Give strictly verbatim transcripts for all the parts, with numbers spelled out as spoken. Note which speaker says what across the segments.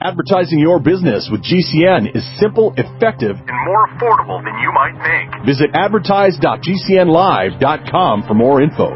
Speaker 1: Advertising your business with G C N is simple, effective, and more affordable than you might think. Visit advertise dot g c n live dot com for more info.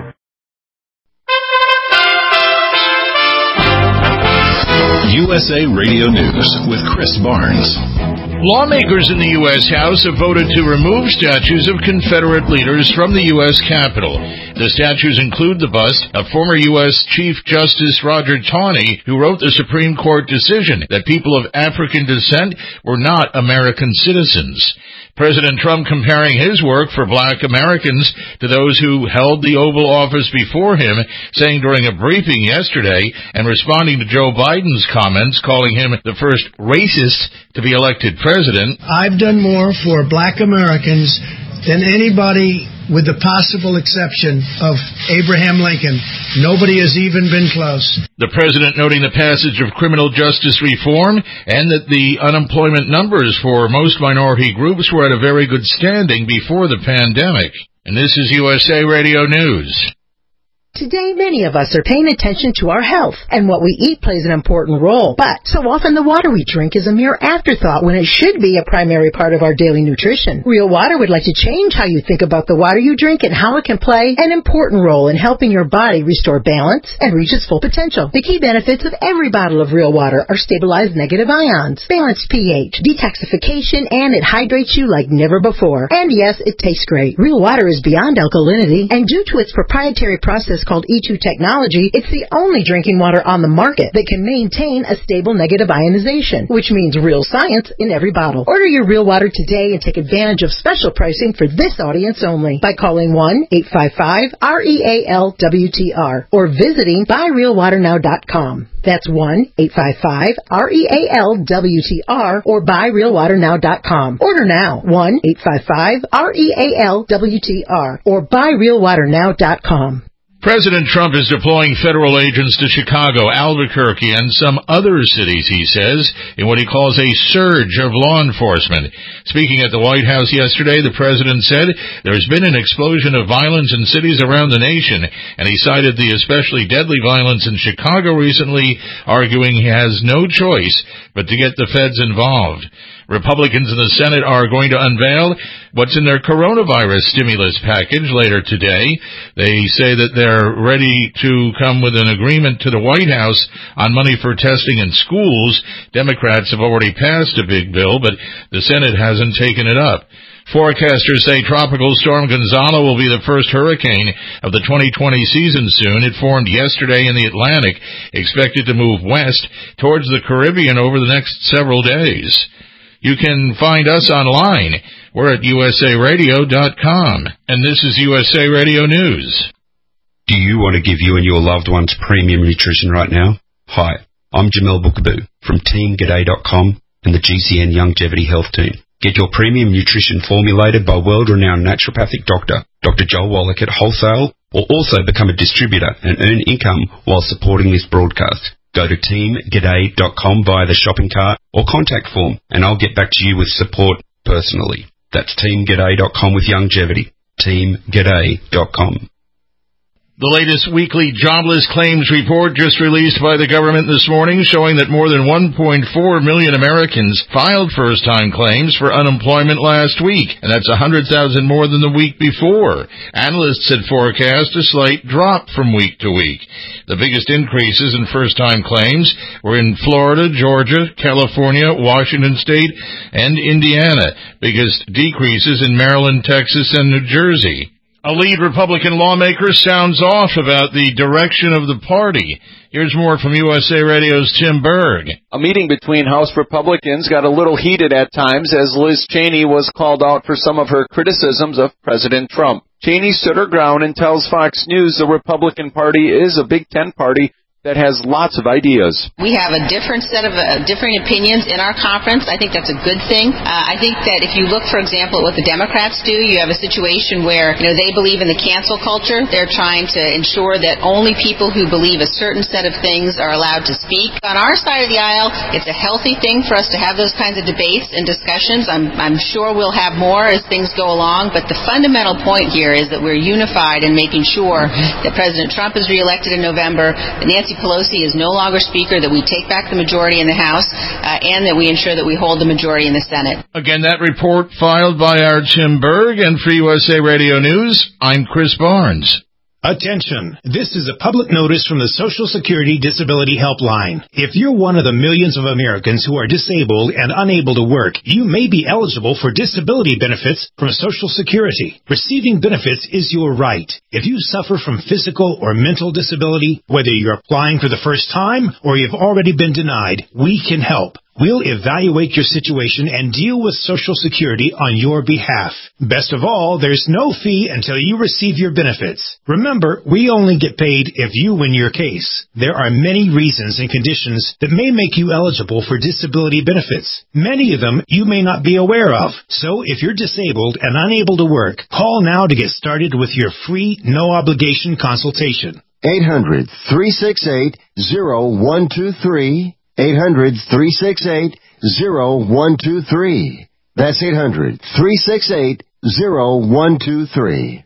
Speaker 2: U S A Radio News with Chris Barnes. Lawmakers in the U S House have voted to remove statues of Confederate leaders from the U S Capitol. The statues include the bust of former U S Chief Justice Roger Taney, who wrote the Supreme Court decision that people of African descent were not American citizens. President Trump comparing his work for black Americans to those who held the Oval Office before him, saying during a briefing yesterday and responding to Joe Biden's comments, calling him the first racist to be elected president.
Speaker 3: I've done more for black Americans than anybody with the possible exception of Abraham Lincoln. Nobody has even been close.
Speaker 2: The president noting the passage of criminal justice reform and that the unemployment numbers for most minority groups were at a very good standing before the pandemic. And this is U S A Radio News.
Speaker 4: Today, many of us are paying attention to our health, and what we eat plays an important role. But so often the water we drink is a mere afterthought when it should be a primary part of our daily nutrition. Real Water would like to change how you think about the water you drink and how it can play an important role in helping your body restore balance and reach its full potential. The key benefits of every bottle of Real Water are stabilized negative ions, balanced pH, detoxification, and it hydrates you like never before. And yes, it tastes great. Real Water is beyond alkalinity, and due to its proprietary process called E two technology, it's the only drinking water on the market that can maintain a stable negative ionization, which means real science in every bottle. Order your Real Water today and take advantage of special pricing for this audience only by calling one eight five five R E A L W T R or visiting buy real water now dot com. That's one eight five five R E A L W T R or buy real water now dot com. Order now, one eight five five R E A L W T R or buy real water now dot com.
Speaker 2: President Trump is deploying federal agents to Chicago, Albuquerque, and some other cities, he says, in what he calls a surge of law enforcement. Speaking at the White House yesterday, the president said there's been an explosion of violence in cities around the nation, and he cited the especially deadly violence in Chicago recently, arguing he has no choice but to get the feds involved. Republicans in the Senate are going to unveil what's in their coronavirus stimulus package later today. They say that they're ready to come with an agreement to the White House on money for testing in schools. Democrats have already passed a big bill, but the Senate hasn't taken it up. Forecasters say Tropical Storm Gonzalo will be the first hurricane of the twenty twenty season soon. It formed yesterday in the Atlantic, expected to move west towards the Caribbean over the next several days. You can find us online. We're at U S A radio dot com. And this is U S A Radio News.
Speaker 5: Do you want to give you and your loved ones premium nutrition right now? Hi, I'm Jamel Bookaboo from team g'day dot com and the G C N Longevity Health Team. Get your premium nutrition formulated by world-renowned naturopathic doctor, Doctor Joel Wallach at wholesale, or also become a distributor and earn income while supporting this broadcast. Go to team g'day dot com via the shopping cart or contact form, and I'll get back to you with support personally. That's team g'day dot com with longevity. team g'day dot com.
Speaker 2: The latest weekly jobless claims report just released by the government this morning showing that more than one point four million Americans filed first-time claims for unemployment last week, and that's one hundred thousand more than the week before. Analysts had forecast a slight drop from week to week. The biggest increases in first-time claims were in Florida, Georgia, California, Washington State, and Indiana. Biggest decreases in Maryland, Texas, and New Jersey. A lead Republican lawmaker sounds off about the direction of the party. Here's more from U S A Radio's Tim Berg.
Speaker 6: A meeting between House Republicans got a little heated at times as Liz Cheney was called out for some of her criticisms of President Trump. Cheney stood her ground and tells Fox News the Republican Party is a Big Ten party that has lots of ideas.
Speaker 7: We have a different set of uh, differing opinions in our conference. I think that's a good thing. Uh, I think that if you look, for example, at what the Democrats do, you have a situation where, you know, they believe in the cancel culture. They're trying to ensure that only people who believe a certain set of things are allowed to speak. On our side of the aisle, it's a healthy thing for us to have those kinds of debates and discussions. I'm, I'm sure we'll have more as things go along, but the fundamental point here is that we're unified in making sure that President Trump is reelected in November, that Nancy Nancy Pelosi is no longer Speaker, that we take back the majority in the House, uh, and that we ensure that we hold the majority in the Senate.
Speaker 2: Again, that report filed by our Tim Berg, and for U S A Radio News, I'm Chris Barnes.
Speaker 8: Attention! This is a public notice from the Social Security Disability Helpline. If you're one of the millions of Americans who are disabled and unable to work, you may be eligible for disability benefits from Social Security. Receiving benefits is your right. If you suffer from physical or mental disability, whether you're applying for the first time or you've already been denied, we can help. We'll evaluate your situation and deal with Social Security on your behalf. Best of all, there's no fee until you receive your benefits. Remember, we only get paid if you win your case. There are many reasons and conditions that may make you eligible for disability benefits. Many of them you may not be aware of. So if you're disabled and unable to work, call now to get started with your free, no-obligation consultation.
Speaker 9: eight hundred, three six eight, zero one two three. eight hundred, three six eight, zero one two three. That's eight hundred, three six eight, zero one two three.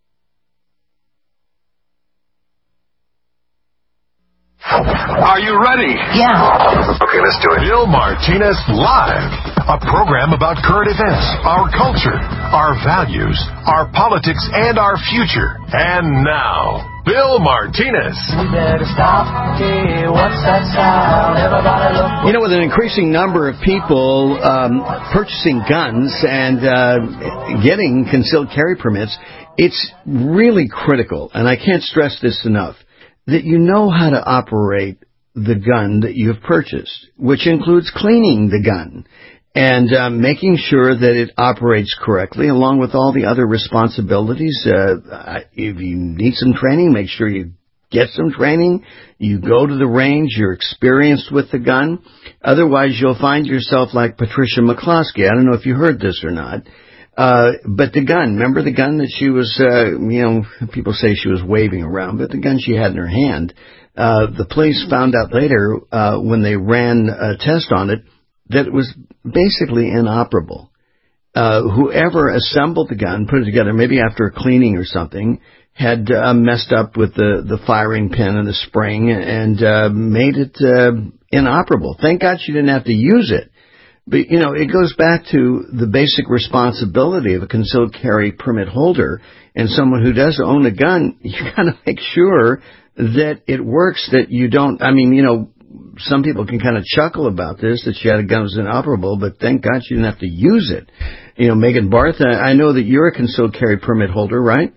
Speaker 1: Are you ready?
Speaker 10: Yeah.
Speaker 1: Okay, let's do it. Bill Martinez Live, a program about current events, our culture, our values, our politics, and our future. And now, Bill Martinez.
Speaker 10: We better stop. Hey, what's that sound? Everybody look.
Speaker 11: You know, with an increasing number of people um, purchasing guns and uh, getting concealed carry permits, it's really critical, and I can't stress this enough, that you know how to operate the gun that you've purchased, which includes cleaning the gun and uh, making sure that it operates correctly, along with all the other responsibilities. Uh, if you need some training, make sure you get some training. You go to the range. You're experienced with the gun. Otherwise, you'll find yourself like Patricia McCloskey. I don't know if you heard this or not. Uh, but the gun, remember the gun that she was, uh, you know, people say she was waving around, but the gun she had in her hand, uh, the police found out later, uh, when they ran a test on it, that it was basically inoperable. Uh, whoever assembled the gun, put it together, maybe after a cleaning or something, had, uh, messed up with the, the firing pin and the spring and, uh, made it, uh, inoperable. Thank God she didn't have to use it. But, you know, it goes back to the basic responsibility of a concealed carry permit holder and someone who does own a gun. You got to make sure that it works, that you don't, I mean, you know, some people can kind of chuckle about this, that she had a gun that was inoperable, but thank God she didn't have to use it. You know, Megan Barth, I know that you're a concealed carry permit holder, right?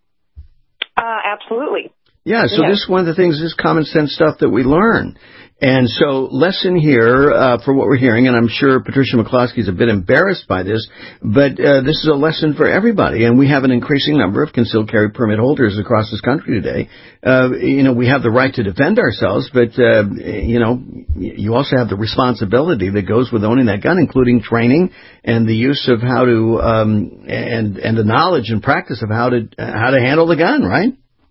Speaker 12: Uh, absolutely.
Speaker 11: Yeah, so
Speaker 12: yes.
Speaker 11: This is one of the things, this common sense stuff that we learn. And so, lesson here uh, for what we're hearing, and I'm sure Patricia McCloskey is a bit embarrassed by this, but uh, this is a lesson for everybody. And we have an increasing number of concealed carry permit holders across this country today. Uh, you know, we have the right to defend ourselves, but, uh, you know, you also have the responsibility that goes with owning that gun, including training and the use of how to, um, and, and the knowledge and practice of how to, uh, how to handle the gun, right?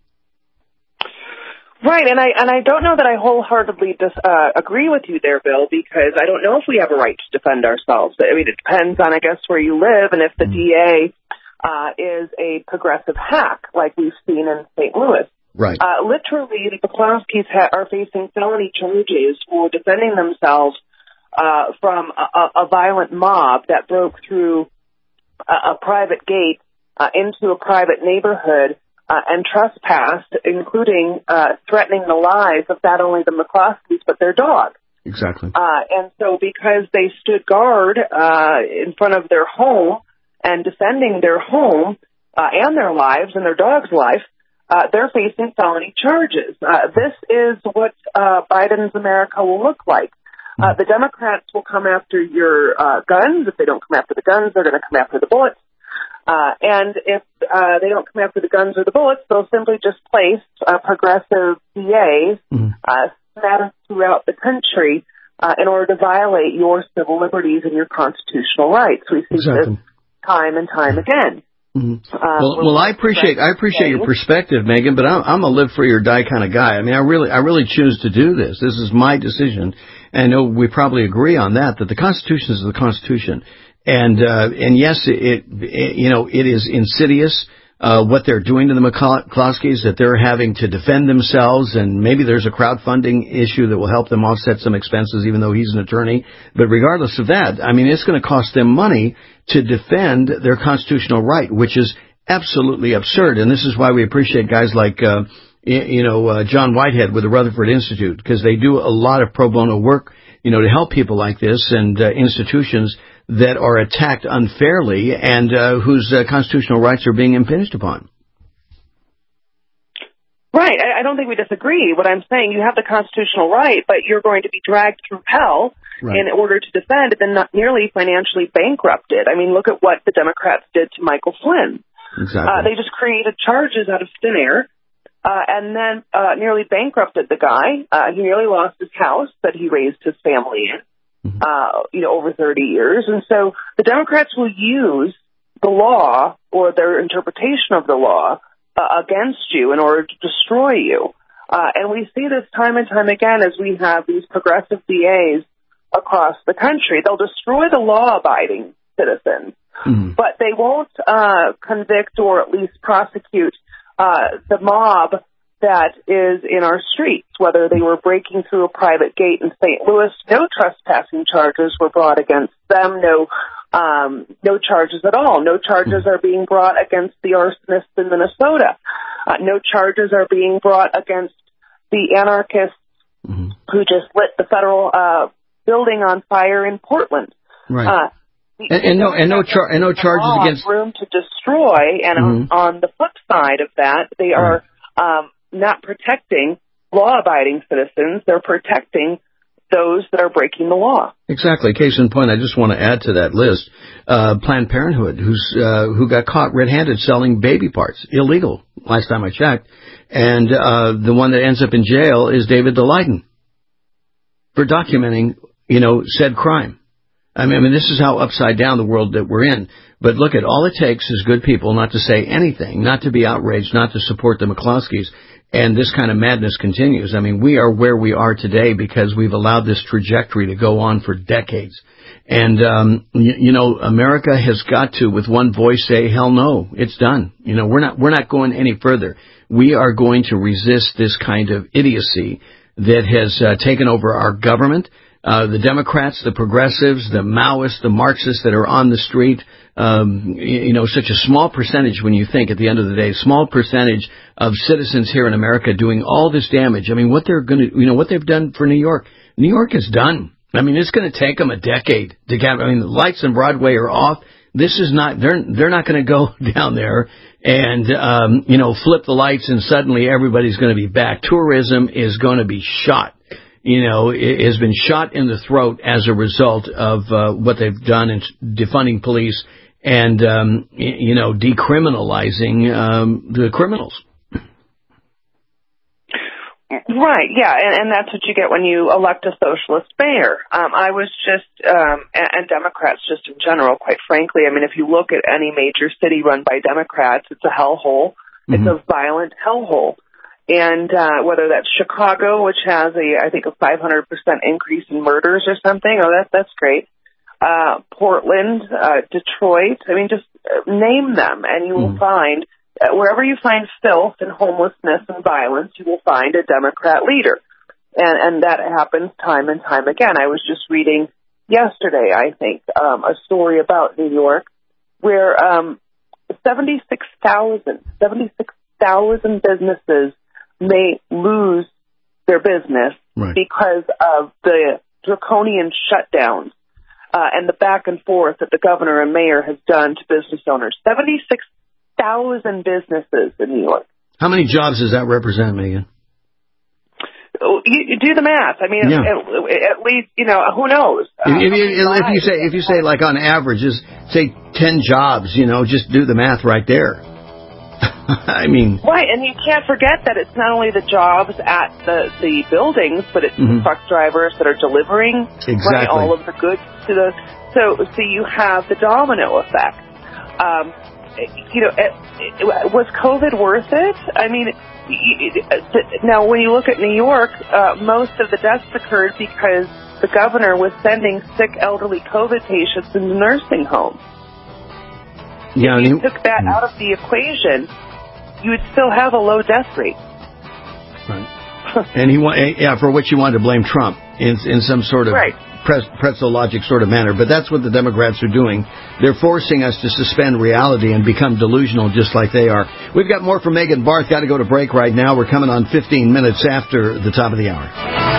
Speaker 12: Right, and I and I don't know that I wholeheartedly dis, uh, agree with you there, Bill, because I don't know if we have a right to defend ourselves. I mean, it depends on, I guess, where you live, and if the D A uh, is a progressive hack, like we've seen in Saint Louis.
Speaker 11: Right.
Speaker 12: Uh, literally, the McCloskeys ha- are facing felony charges for defending themselves uh, from a, a violent mob that broke through a, a private gate uh, into a private neighborhood. Uh, and trespassed, including uh, threatening the lives of not only the McCloskeys, but their dog.
Speaker 11: Exactly.
Speaker 12: Uh, and so because they stood guard uh, in front of their home and defending their home uh, and their lives and their dog's life, uh, they're facing felony charges. Uh, this is what uh, Biden's America will look like. Uh, the Democrats will come after your uh, guns. If they don't come after the guns, they're going to come after the bullets. Uh, and if uh, they don't come after the guns or the bullets, they'll simply just place uh, progressive D As mm-hmm. uh, scattered throughout the country uh, in order to violate your civil liberties and your constitutional rights. We see
Speaker 11: exactly.
Speaker 12: this time and time again.
Speaker 11: Mm-hmm. Uh, well, well, I appreciate I appreciate your perspective, Megan, but I'm, I'm a live free or die kind of guy. I mean, I really I really choose to do this. This is my decision, and I know we probably agree on that. That the Constitution is the Constitution. And, uh, and yes, it, it, you know, it is insidious. uh, what they're doing to the McCloskeys, that they're having to defend themselves, and maybe there's a crowdfunding issue that will help them offset some expenses, even though he's an attorney. But regardless of that, I mean, it's going to cost them money to defend their constitutional right, which is absolutely absurd. And this is why we appreciate guys like, uh, you know, uh, John Whitehead with the Rutherford Institute, because they do a lot of pro bono work, you know, to help people like this and uh, institutions that are attacked unfairly and uh, whose uh, constitutional rights are being impinged upon.
Speaker 12: Right. I, I don't think we disagree. What I'm saying, you have the constitutional right, but you're going to be dragged through hell right. in order to defend it and not nearly financially bankrupted. I mean, look at what the Democrats did to Michael Flynn.
Speaker 11: Exactly.
Speaker 12: Uh, they just created charges out of thin air uh, and then uh, nearly bankrupted the guy. Uh, he nearly lost his house that he raised his family in. Uh, you know, over thirty years. And so the Democrats will use the law or their interpretation of the law uh, against you in order to destroy you. Uh, and we see this time and time again as we have these progressive D As across the country. They'll destroy the law-abiding citizens, mm-hmm. but they won't uh, convict or at least prosecute uh, the mob that is in our streets, whether they were breaking through a private gate in Saint Louis. No trespassing charges were brought against them. No, um, no charges at all. No charges are being brought against the arsonists in Minnesota. Uh, no charges are being brought against the anarchists mm-hmm. who just lit the federal uh, building on fire in Portland.
Speaker 11: Right. Uh, the, and, and no, and no, char- and no charges against
Speaker 12: room to destroy. And mm-hmm. on, on the flip side of that, they are. Right. Um, not protecting law-abiding citizens. They're protecting those that are breaking the law.
Speaker 11: Exactly. Case in point, I just want to add to that list, uh, Planned Parenthood, who's uh, who got caught red-handed selling baby parts, illegal, last time I checked. And uh, the one that ends up in jail is David Daleiden for documenting, you know, said crime. I mean, I mean, this is how upside down the world that we're in. But look, at all it takes is good people not to say anything, not to be outraged, not to support the McCloskeys. And this kind of madness continues. I mean, we are where we are today because we've allowed this trajectory to go on for decades. And, um, you, you know, America has got to, with one voice, say, hell no, it's done. You know, we're not, we're not going any further. We are going to resist this kind of idiocy that has uh, taken over our government. Uh, the Democrats, the progressives, the Maoists, the Marxists that are on the street, um, you know, such a small percentage when you think at the end of the day, small percentage of citizens here in America doing all this damage. I mean, what they're going to, you know, what they've done for New York. New York is done. I mean, it's going to take them a decade to get, I mean, the lights on Broadway are off. This is not, they're, they're not going to go down there and, um, you know, flip the lights and suddenly everybody's going to be back. Tourism is going to be shot. You know, it has been shot in the throat as a result of uh, what they've done in defunding police and, um, you know, decriminalizing um, the criminals.
Speaker 12: Right, yeah, and, and that's what you get when you elect a socialist mayor. Um, I was just, um, and, and Democrats just in general, quite frankly. I mean, if you look at any major city run by Democrats, it's a hellhole. Mm-hmm. It's a violent hellhole. And uh, whether that's Chicago, which has a, I think, a five hundred percent increase in murders or something, oh, that, that's great. Uh, Portland, uh, Detroit, I mean, just name them, and you will mm. find, uh, wherever you find filth and homelessness and violence, you will find a Democrat leader. And, and that happens time and time again. I was just reading yesterday, I think, um, a story about New York where um, seventy-six thousand, seventy-six thousand businesses may lose their business right. because of the draconian shutdowns uh, and the back and forth that the governor and mayor has done to business owners. seventy-six thousand businesses in New York.
Speaker 11: How many jobs does that represent, Megan?
Speaker 12: You, you do the math. I mean, yeah. at, at least, you know, who knows?
Speaker 11: If, uh, if, you, if you say, if you say like on average, is say ten jobs, you know, just do the math right there. I mean,
Speaker 12: right, and you can't forget that it's not only the jobs at the, the buildings, but it's mm-hmm. the truck drivers that are delivering
Speaker 11: exactly.
Speaker 12: right, all of the goods to the. So, so you have the domino effect. Um, you know, it, it, was COVID worth it? I mean, now when you look at New York, uh, most of the deaths occurred because the governor was sending sick elderly COVID patients into nursing homes.
Speaker 11: Yeah,
Speaker 12: if you
Speaker 11: and he,
Speaker 12: took that out of the equation, you would still have a low death rate.
Speaker 11: Right. and he wa- yeah, for which he wanted to blame Trump in in some sort of
Speaker 12: right.
Speaker 11: pres- pretzel logic sort of manner. But that's what the Democrats are doing. They're forcing us to suspend reality and become delusional just like they are. We've got more from Megan Barth. Got to go to break right now. We're coming on fifteen minutes after the top of the hour.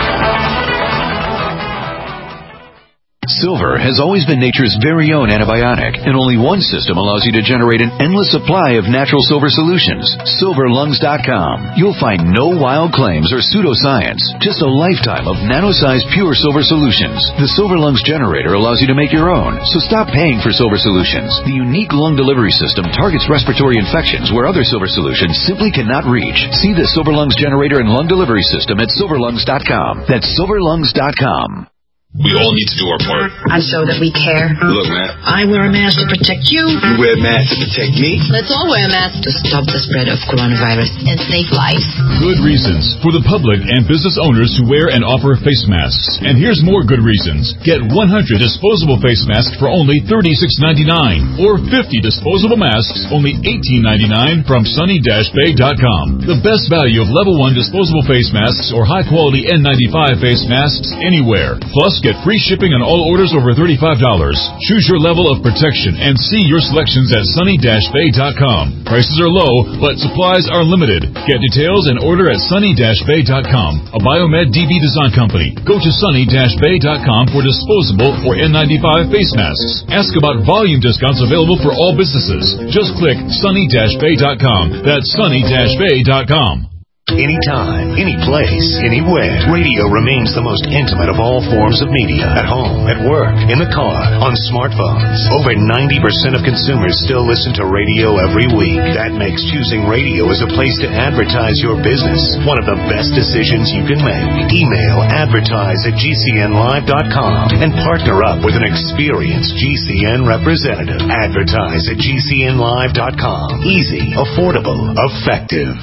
Speaker 13: Silver has always been nature's very own antibiotic, and only one system allows you to generate an endless supply of natural silver solutions. silver lungs dot com. You'll find no wild claims or pseudoscience, just a lifetime of nano-sized pure silver solutions. The Silver Lungs generator allows you to make your own, so stop paying for silver solutions. The unique lung delivery system targets respiratory infections where other silver solutions simply cannot reach. See the Silver Lungs generator and lung delivery system at silver lungs dot com. That's silver lungs dot com.
Speaker 14: We all need to do our part.
Speaker 15: And show that we care.
Speaker 14: Look, man.
Speaker 15: I wear a mask to protect you.
Speaker 14: You wear a mask to protect me.
Speaker 15: Let's all wear a mask to stop the spread of coronavirus and save lives.
Speaker 16: Good reasons for the public and business owners to wear and offer face masks. And here's more good reasons. Get one hundred disposable face masks for only thirty-six ninety-nine, or fifty disposable masks only eighteen ninety-nine from sunny dash bay dot com. The best value of level one disposable face masks or high quality N ninety-five face masks anywhere. Plus, get free shipping on all orders over thirty-five dollars. Choose your level of protection and see your selections at sunny dash bay dot com. Prices are low, but supplies are limited. Get details and order at sunny dash bay dot com, a Biomed D B design company. Go to sunny dash bay dot com for disposable or N ninety-five face masks. Ask about volume discounts available for all businesses. Just click sunny dash bay dot com. That's sunny dash bay dot com.
Speaker 1: Anytime, any place, anywhere, radio remains the most intimate of all forms of media. At home, at work, in the car, on smartphones. Over ninety percent of consumers still listen to radio every week. That makes choosing radio as a place to advertise your business one of the best decisions you can make. Email advertise at G C N live dot com and partner up with an experienced G C N representative. Advertise at G C N live dot com. Easy, affordable, effective.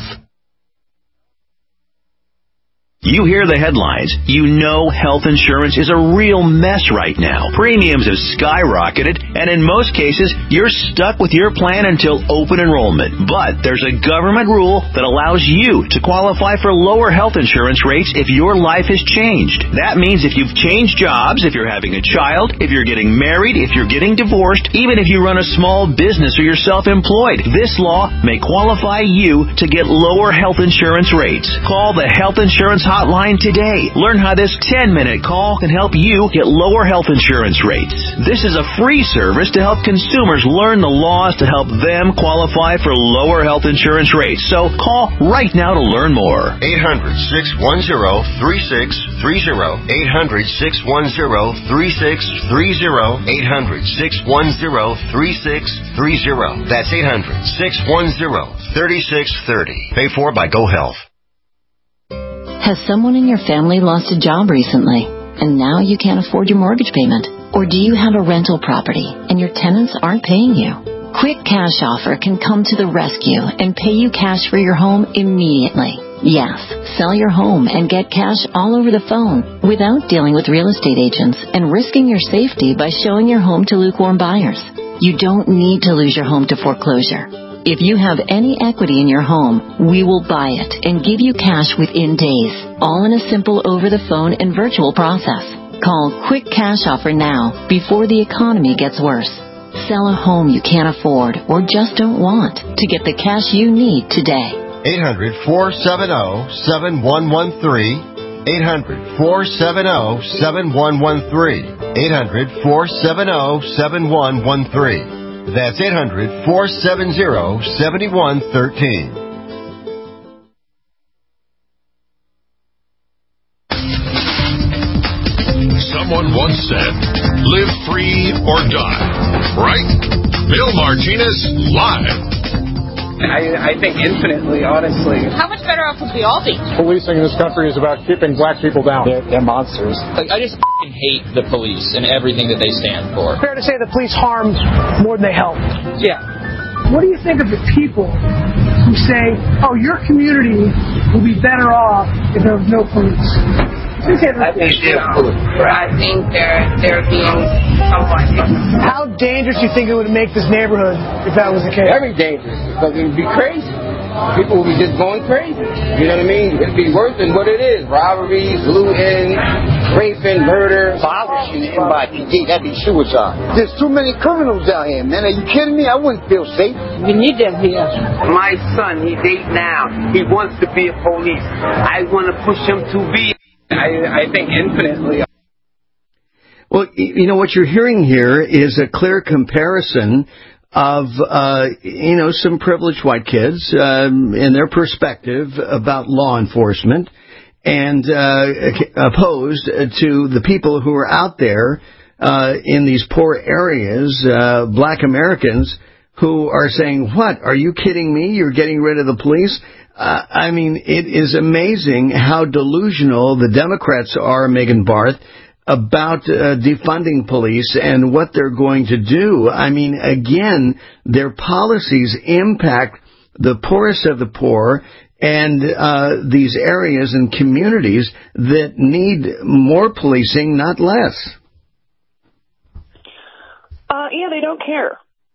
Speaker 17: You hear the headlines. You know health insurance is a real mess right now. Premiums have skyrocketed, and in most cases, you're stuck with your plan until open enrollment. But there's a government rule that allows you to qualify for lower health insurance rates if your life has changed. That means if you've changed jobs, if you're having a child, if you're getting married, if you're getting divorced, even if you run a small business or you're self-employed, this law may qualify you to get lower health insurance rates. Call the Health Insurance Hotline today. Learn how this ten-minute call can help you get lower health insurance rates. This is a free service to help consumers learn the laws to help them qualify for lower health insurance rates. So call right now to learn more.
Speaker 9: eight hundred, six one zero, three six three zero. eight hundred, six one zero, three six three zero. eight hundred, six one zero, three six three zero. That's eight hundred, six one zero, three six three zero. Paid for by GoHealth.
Speaker 18: Has someone in your family lost a job recently, and now you can't afford your mortgage payment? Or do you have a rental property, and your tenants aren't paying you? Quick Cash Offer can come to the rescue and pay you cash for your home immediately. Yes, sell your home and get cash all over the phone without dealing with real estate agents and risking your safety by showing your home to lukewarm buyers. You don't need to lose your home to foreclosure. If you have any equity in your home, we will buy it and give you cash within days, all in a simple over-the-phone and virtual process. Call Quick Cash Offer now before the economy gets worse. Sell a home you can't afford or just don't want to get the cash you need today.
Speaker 9: eight hundred, four seven zero, seven one one three. eight hundred, four seven zero, seven one one three. eight hundred, four seven zero, seven one one three. That's eight hundred, four seven zero, seven one one three.
Speaker 1: Someone once said, live free or die. Right? Bill Martinez, live.
Speaker 19: I, I think infinitely, honestly.
Speaker 20: How much better off would we all be?
Speaker 21: Policing in this country is about keeping black people down.
Speaker 19: They're, they're monsters.
Speaker 20: Like, I just f***ing hate the police and everything that they stand for.
Speaker 22: Fair to say the police harm more than they help.
Speaker 20: Yeah.
Speaker 22: What do you think of the people who say, oh, your community will be better off if there was no police?
Speaker 19: I think they're full of crap.
Speaker 3: I think they're they're being somewhat.
Speaker 22: How dangerous do you think it would make this neighborhood if that was the case?
Speaker 3: Very dangerous, because it would be crazy. People would be just going crazy. You know what I mean? It'd be worse than what it is. Robberies, looting, raping, murder.
Speaker 4: If I was shooting anybody, that'd be suicide. There's too many criminals out here, man. Are you kidding me? I wouldn't feel safe.
Speaker 3: We need them here. My son, he's eight now. He wants to be a police. I want to push him to be. I, I think infinitely.
Speaker 11: Well, you know, what you're hearing here is a clear comparison of, uh, you know, some privileged white kids, um, and their perspective about law enforcement, and, uh, opposed to the people who are out there, uh, in these poor areas, uh, black Americans who are saying, what, are you kidding me? You're getting rid of the police? Uh, I mean, it is amazing how delusional the Democrats are, Megan Barth, about uh, defunding police and what they're going to do. I mean, again, their policies impact the poorest of the poor and uh, these areas and communities that need more policing, not less.
Speaker 12: Uh, yeah, they don't care.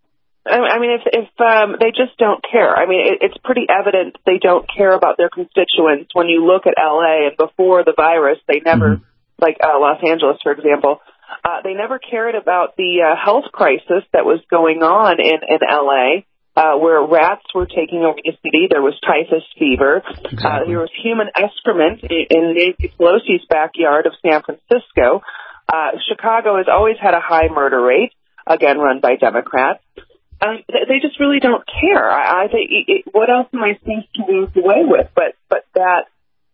Speaker 12: I mean, if, if um, they just don't care. I mean, it, it's pretty evident they don't care about their constituents. When you look at L A and before the virus, they never... Mm-hmm. like uh, Los Angeles, for example, uh, they never cared about the uh, health crisis that was going on in, in L A, uh, where rats were taking over the city. There was typhus fever. Exactly. Uh, there was human excrement in, in Nancy Pelosi's backyard of San Francisco. Uh, Chicago has always had a high murder rate, again, run by Democrats. Uh, they just really don't care. I, I think, it, what else am I supposed to move away with but, but that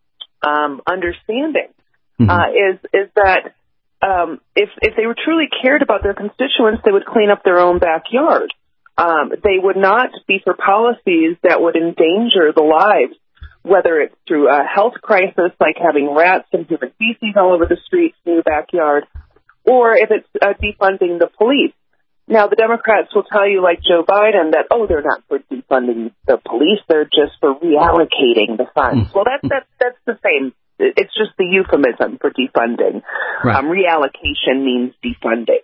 Speaker 12: um, understanding? Uh, is is that um, if if they were truly cared about their constituents, they would clean up their own backyard. Um, they would not be for policies that would endanger the lives, whether it's through a health crisis like having rats and human feces all over the streets in your backyard, or if it's uh, defunding the police. Now, the Democrats will tell you, like Joe Biden, that, oh, they're not for defunding the police, they're just for reallocating the funds. Well, that's, that's, that's the same. It's just the euphemism for defunding. Right. Um, reallocation means defunding.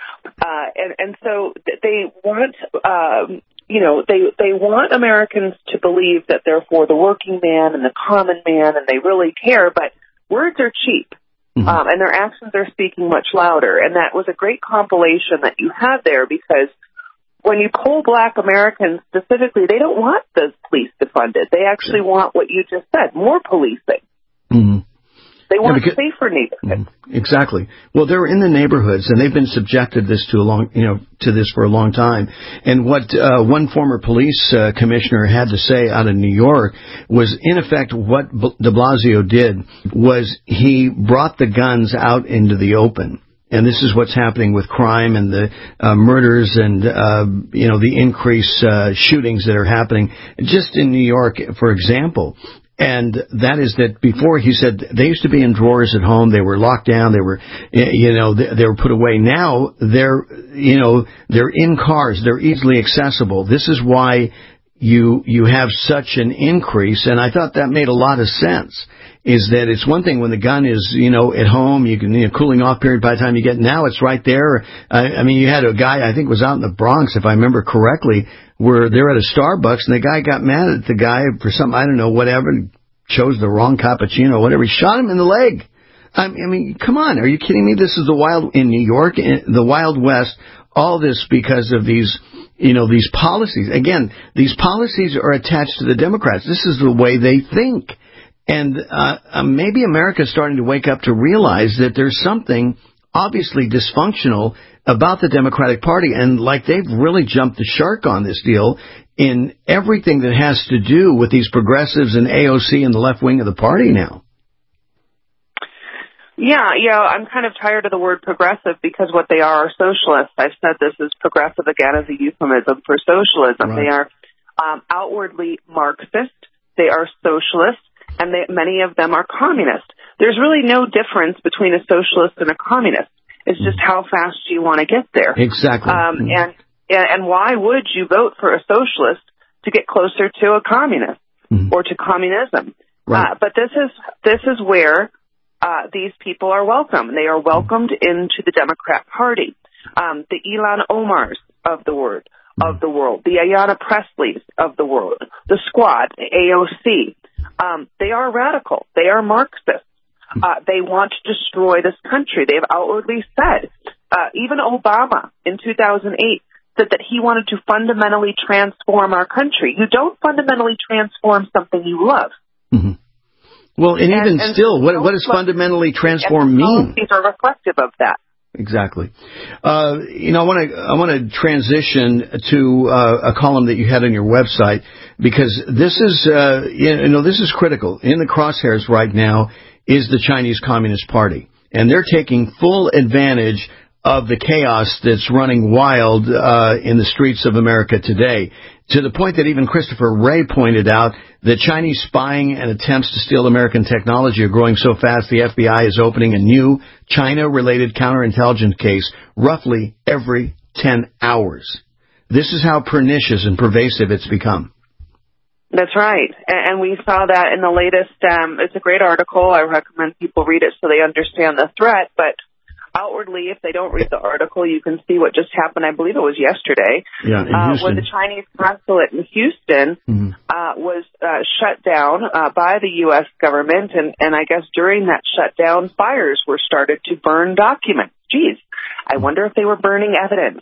Speaker 12: Uh, and, and so they want, um, you know, they, they want Americans to believe that they're for the working man and the common man and they really care, but words are cheap. Mm-hmm. Um, and their actions are speaking much louder. And that was a great compilation that you had there, because when you poll black Americans specifically, they don't want the police defunded. They actually want what you just said, more policing. Mm-hmm. They want yeah, because, safer neighborhoods.
Speaker 11: Exactly. Well, they're in the neighborhoods, and they've been subjected this to a long, you know, to this for a long time. And what uh, one former police uh, commissioner had to say out of New York was, in effect, what De Blasio did was he brought the guns out into the open. And this is what's happening with crime and the uh, murders and, uh, you know, the increased uh, shootings that are happening just in New York, for example. And that is that before, he said, they used to be in drawers at home. They were locked down. They were, you know, they, they were put away. Now they're, you know, they're in cars. They're easily accessible. This is why you, you have such an increase. And I thought that made a lot of sense, is that it's one thing when the gun is, you know, at home, you can, you know, cooling off period by the time you get, now it's right there. I, I mean, you had a guy, I think was out in the Bronx, if I remember correctly, where they're at a Starbucks, and the guy got mad at the guy for something, I don't know, whatever, and chose the wrong cappuccino, whatever. He shot him in the leg. I mean, come on, are you kidding me? This is the wild, in New York, in the Wild West, all this because of these, you know, these policies. Again, these policies are attached to the Democrats. This is the way they think. And uh, maybe America's starting to wake up to realize that there's something obviously dysfunctional about the Democratic Party, and like they've really jumped the shark on this deal in everything that has to do with these progressives and A O C and the left wing of the party now.
Speaker 12: Yeah, yeah, I'm kind of tired of the word progressive, because what they are are socialists. I've said this is progressive again as a euphemism for socialism. Right. They are um, outwardly Marxist. They are socialist. And they, many of them are communist. There's really no difference between a socialist and a communist. It's just how fast you want to get there.
Speaker 11: Exactly.
Speaker 12: Um, and and why would you vote for a socialist to get closer to a communist mm-hmm. or to communism? Right. Uh, but this is this is where uh, these people are welcome. They are welcomed into the Democrat Party. Um, the Ilhan Omars of the world, of the world, the Ayanna Presleys of the world, the Squad, the A O C. Um, they are radical. They are Marxists. Uh, they want to destroy this country. They have outwardly said, uh, even Obama in two thousand eight said that he wanted to fundamentally transform our country. You don't fundamentally transform something you love.
Speaker 11: Mm-hmm. Well, and, and even and still, what, what does fundamentally transform mean?
Speaker 12: Policies are reflective of that.
Speaker 11: Exactly. Uh, you know, I want to I want to transition to uh, a column that you had on your website, because this is uh, you know this is critical. In the crosshairs right now is the Chinese Communist Party, and they're taking full advantage of the chaos that's running wild uh, in the streets of America today, to the point that even Christopher Wray pointed out that Chinese spying and attempts to steal American technology are growing so fast the F B I is opening a new China-related counterintelligence case roughly every ten hours. This is how pernicious and pervasive it's become.
Speaker 12: That's right. And we saw that in the latest, um, it's a great article. I recommend people read it so they understand the threat, but outwardly, if they don't read the article, you can see what just happened. I believe it was yesterday,
Speaker 11: yeah, in
Speaker 12: uh,
Speaker 11: Houston.
Speaker 12: where the Chinese consulate in Houston
Speaker 11: mm-hmm.
Speaker 12: uh, was uh, shut down uh, by the U S government, and, and I guess during that shutdown, fires were started to burn documents. Geez, I wonder if they were burning evidence.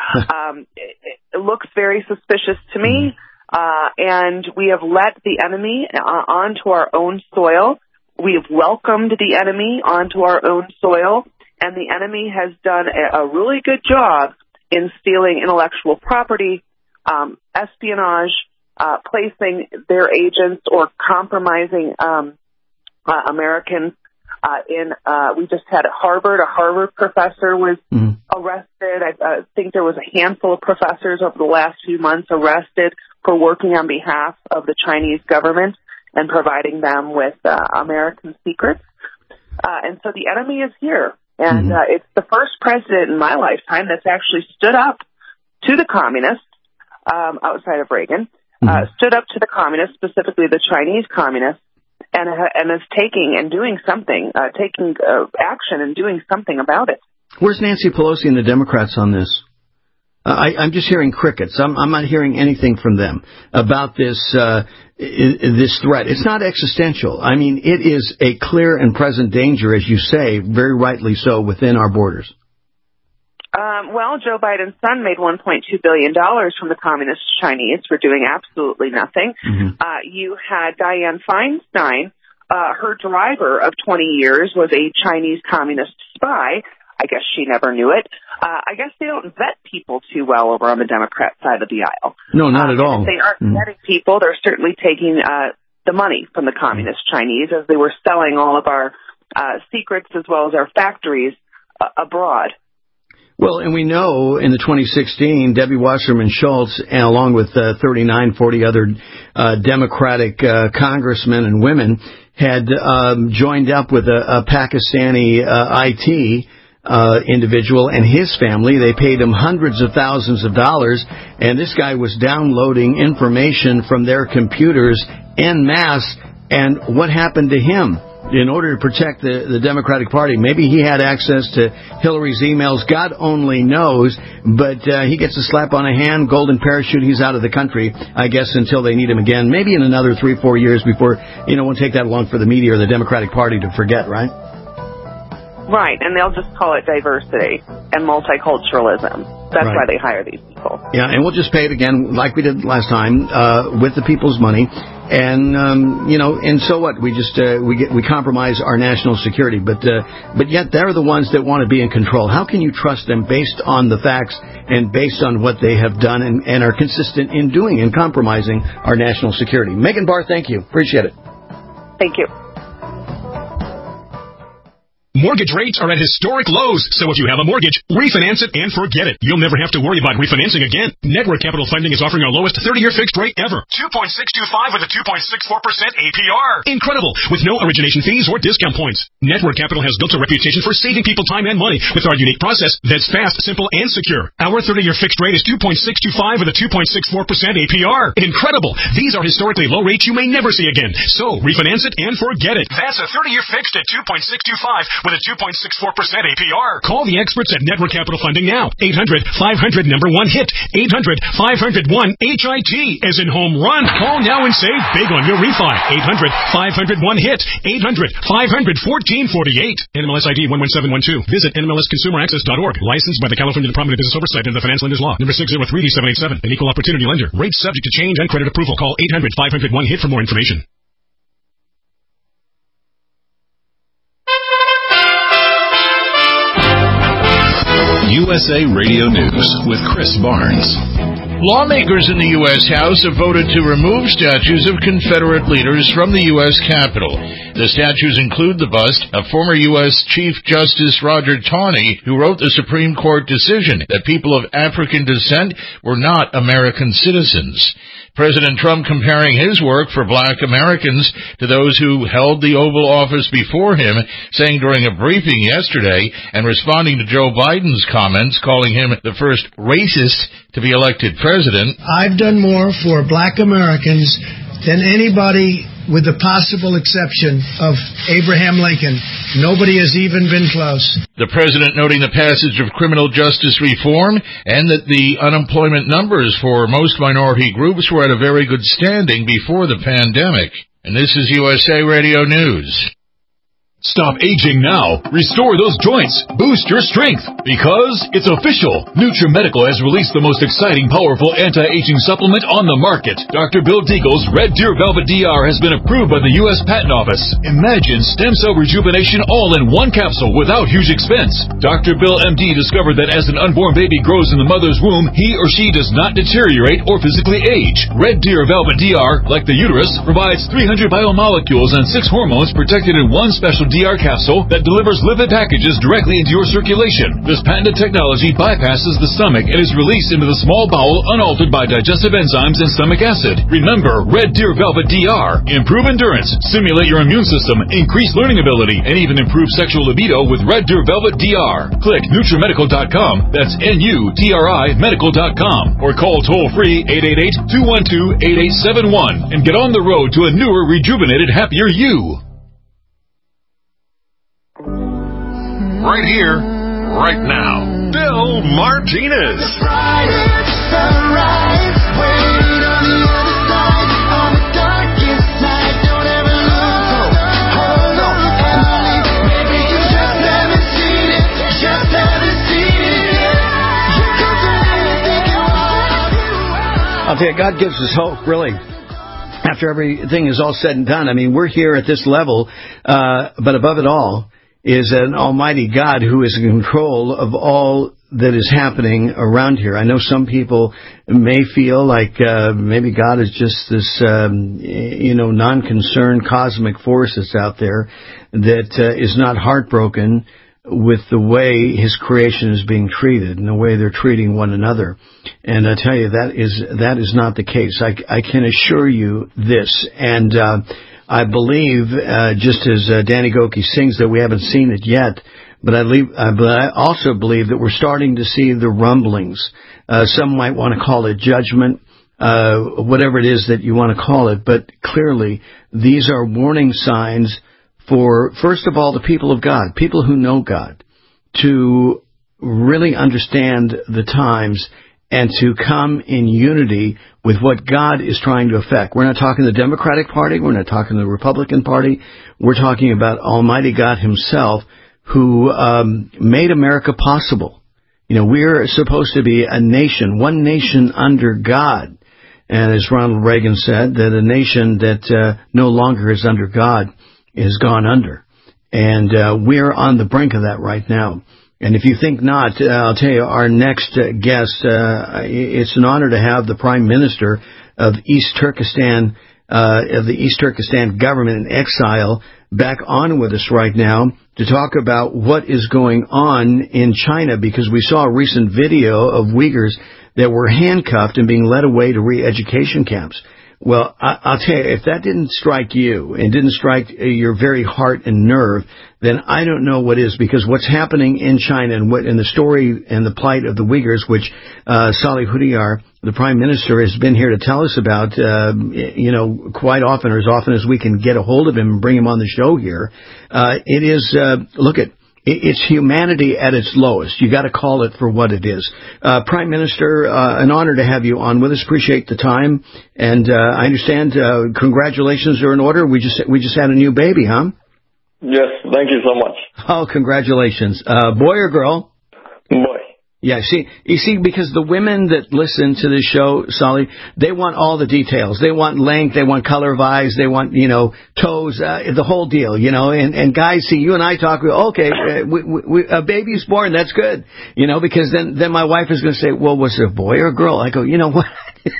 Speaker 12: um, it, it looks very suspicious to me, uh, and we have let the enemy uh, onto our own soil. We have welcomed the enemy onto our own soil. And the enemy has done a, a really good job in stealing intellectual property, um, espionage, uh, placing their agents or compromising um, uh, Americans uh, in. Uh, we just had at Harvard, a Harvard professor was mm. arrested. I uh, think there was a handful of professors over the last few months arrested for working on behalf of the Chinese government and providing them with uh, American secrets. Uh, and so the enemy is here. And mm-hmm. uh, it's the first president in my lifetime that's actually stood up to the communists, um, outside of Reagan, mm-hmm. uh, stood up to the communists, specifically the Chinese communists, and uh, and is taking and doing something, uh, taking uh, action and doing something about it.
Speaker 11: Where's Nancy Pelosi and the Democrats on this? Uh, I, I'm just hearing crickets. I'm, I'm not hearing anything from them about this uh, I- this threat. It's not existential. I mean, it is a clear and present danger, as you say, very rightly so, within our borders.
Speaker 12: Um, well, Joe Biden's son made one point two billion dollars from the communist Chinese for doing absolutely nothing. Mm-hmm. Uh, you had Dianne Feinstein. Uh, her driver of twenty years was a Chinese communist spy. I guess she never knew it. Uh, I guess they don't vet people too well over on the Democrat side of the aisle.
Speaker 11: No, not
Speaker 12: uh,
Speaker 11: at all.
Speaker 12: If they aren't mm. vetting people, they're certainly taking uh, the money from the communist Chinese as they were selling all of our uh, secrets as well as our factories uh, abroad.
Speaker 11: Well, and we know in the twenty sixteen, Debbie Wasserman Schultz, and along with uh, thirty-nine, forty other uh, Democratic uh, congressmen and women, had um, joined up with a, a Pakistani uh, I T uh, individual and his family. They paid him hundreds of thousands of dollars, and this guy was downloading information from their computers en masse. And what happened to him? In order to protect the, the Democratic Party, maybe he had access to Hillary's emails. God only knows, but uh, he gets a slap on a hand, golden parachute. He's out of the country, I guess, until they need him again. Maybe in another three, four years before, you know, it won't take that long for the media or the Democratic Party to forget, right?
Speaker 12: Right, and they'll just call it diversity and multiculturalism. That's right. Why they hire these people.
Speaker 11: Yeah, and we'll just pay it again like we did last time uh, with the people's money. And, um, you know, and so what? We just uh, we get we compromise our national security. But uh, but yet they're the ones that want to be in control. How can you trust them based on the facts and based on what they have done and, and are consistent in doing and compromising our national security? Megan Barr, thank you. Appreciate it.
Speaker 12: Thank you.
Speaker 5: Mortgage rates are at historic lows, so if you have a mortgage, refinance it and forget it. You'll never have to worry about refinancing again. Network Capital Funding is offering our lowest thirty-year fixed rate ever. two point six two five with a two point six four percent A P R. Incredible, with no origination fees or discount points. Network Capital has built a reputation for saving people time and money with our unique process that's fast, simple, and secure. Our thirty-year fixed rate is two point six two five with a two point six four percent A P R. Incredible. These are historically low rates you may never see again. So, refinance it and forget it. That's a thirty-year fixed at two point six two five with a two point six four percent A P R. Call the experts at Network Capital Funding now. eight hundred five hundred number one hit. eight hundred five hundred one H I T as in home run. Call now and save big on your refi. eight hundred five hundred one hit. eight hundred five hundred fourteen forty-eight. N M L S I D one one seven one two. Visit N M L S consumer access dot org. Licensed by the California Department of Business Oversight and the Financial Lenders Law. Number six zero three seven eight seven. An equal opportunity lender. Rates subject to change and credit approval. Call eight hundred five hundred one hit for more information.
Speaker 16: U S A Radio News with Chris Barnes.
Speaker 2: Lawmakers in the U S House have voted to remove statues of Confederate leaders from the U S Capitol. The statues include the bust of former U S Chief Justice Roger Taney, who wrote the Supreme Court decision that people of African descent were not American citizens. President Trump comparing his work for black Americans to those who held the Oval Office before him, saying during a briefing yesterday and responding to Joe Biden's comments, calling him the first racist to be elected president.
Speaker 6: I've done more for black Americans than anybody with the possible exception of Abraham Lincoln. Nobody has even been close.
Speaker 2: The president noting the passage of criminal justice reform and that the unemployment numbers for most minority groups were at a very good standing before the pandemic. And this is U S A Radio News.
Speaker 16: Stop aging now. Restore those joints. Boost your strength. Because it's official. NutriMedical has released the most exciting, powerful anti-aging supplement on the market. Doctor Bill Deagle's Red Deer Velvet D R has been approved by the U S Patent Office. Imagine stem cell rejuvenation all in one capsule without huge expense. Doctor Bill M D discovered that as an unborn baby grows in the mother's womb, he or she does not deteriorate or physically age. Red Deer Velvet D R, like the uterus, provides three hundred biomolecules and six hormones protected in one special D R capsule that delivers lipid packages directly into your circulation. This patented technology bypasses the stomach and is released into the small bowel unaltered by digestive enzymes and stomach acid. Remember, Red Deer Velvet D R. Improve endurance, stimulate your immune system, increase learning ability, and even improve sexual libido with Red Deer Velvet D R. Click NutriMedical dot com. That's N U T R I medical dot com. Or call toll-free eight eight eight, two one two, eight eight seven one and get on the road to a newer, rejuvenated, happier you.
Speaker 1: Right here, right now, Bill Martinez.
Speaker 11: I'll tell you, God gives us hope, really. After everything is all said and done, I mean, we're here at this level, uh, but above it all is an almighty God who is in control of all that is happening around here. I know some people may feel like uh, maybe God is just this, um, you know, non-concerned cosmic force that's out there that uh, is not heartbroken with the way his creation is being treated and the way they're treating one another. And I tell you, that is that is not the case. I, I can assure you this. And uh, I believe, uh, just as uh, Danny Goki sings, that we haven't seen it yet, but I, leave, uh, but I also believe that we're starting to see the rumblings. Uh, some might want to call it judgment, uh, whatever it is that you want to call it, but clearly these are warning signs for, first of all, the people of God, people who know God, to really understand the times and to come in unity with what God is trying to affect. We're not talking the Democratic Party. We're not talking the Republican Party. We're talking about Almighty God himself, who um, made America possible. You know, we're supposed to be a nation, one nation under God. And as Ronald Reagan said, that a nation that uh, no longer is under God is gone under. And uh, we're on the brink of that right now. And if you think not, uh, I'll tell you, our next uh, guest, uh, it's an honor to have the Prime Minister of East Turkestan, uh, of the East Turkestan government in exile, back on with us right now. to talk about what is going on in China, because we saw a recent video of Uyghurs that were handcuffed and being led away to re-education camps. Well, I, I'll tell you, if that didn't strike you and didn't strike your very heart and nerve, then I don't know what is, because what's happening in China and what in the story and the plight of the Uyghurs, which uh, Salih Hudayar, the Prime Minister, has been here to tell us about, uh, you know, quite often, or as often as we can get a hold of him and bring him on the show here. Uh, it is, uh, look at, it's humanity at its lowest. You got to call it for what it is. Uh, Prime Minister, uh, an honor to have you on with us. Appreciate the time. And, uh, I understand, uh, congratulations are in order. We just, we just had a new baby, huh?
Speaker 7: Yes. Thank you so much.
Speaker 11: Oh, congratulations. Uh, boy or girl?
Speaker 7: Boy.
Speaker 11: Yeah, see, you see, because the women that listen to this show, Solly, they want all the details. They want length, they want color of eyes, they want, you know, toes, uh, the whole deal, you know. And, and guys, see, you and I talk, okay, uh, we, we, a baby's born, that's good, you know, because then, then my wife is going to say, well, was it a boy or a girl? I go, you know what?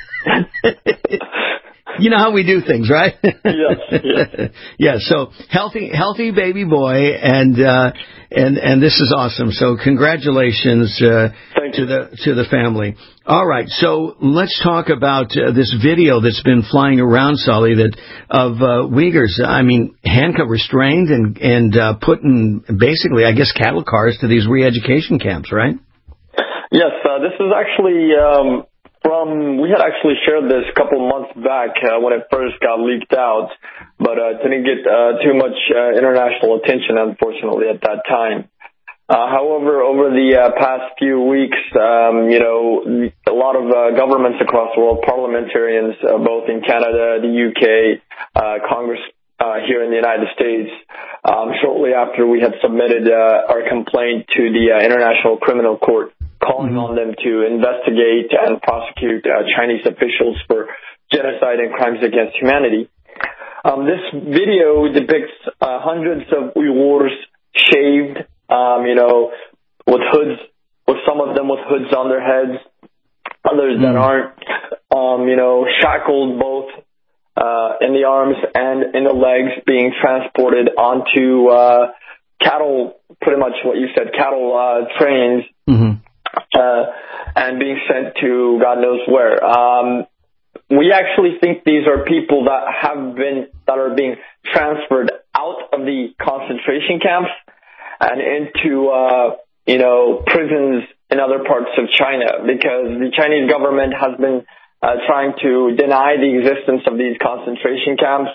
Speaker 11: You know how we do things, right?
Speaker 7: Yes. Yes.
Speaker 11: Yeah. So healthy, healthy baby boy, and uh, and and this is awesome. So congratulations uh, to the to the family. All right. So let's talk about uh, this video that's been flying around, Solly, that of uh, Uyghurs. I mean, handcuffed, restrained, and and uh, put in basically, I guess, cattle cars to these re-education camps, right?
Speaker 7: Yes. Uh, this is actually. Um From, we had actually shared this a couple months back uh, when it first got leaked out, but uh, didn't get uh, too much uh, international attention, unfortunately, at that time. Uh, however, over the uh, past few weeks, um, you know, a lot of uh, governments across the world, parliamentarians, uh, both in Canada, the U K, uh, Congress uh, here in the United States, um, shortly after we had submitted uh, our complaint to the uh, International Criminal Court, calling on them to investigate and prosecute uh, Chinese officials for genocide and crimes against humanity. Um, this video depicts uh, hundreds of Uyghurs shaved, um, you know, with hoods, with some of them with hoods on their heads, others that aren't, um, you know, shackled both uh, in the arms and in the legs, being transported onto uh, cattle, pretty much what you said, cattle uh, trains. Mm-hmm. Uh, and being sent to God knows where. Um, we actually think these are people that have been, that are being transferred out of the concentration camps and into, uh, you know, prisons in other parts of China, because the Chinese government has been uh, trying to deny the existence of these concentration camps,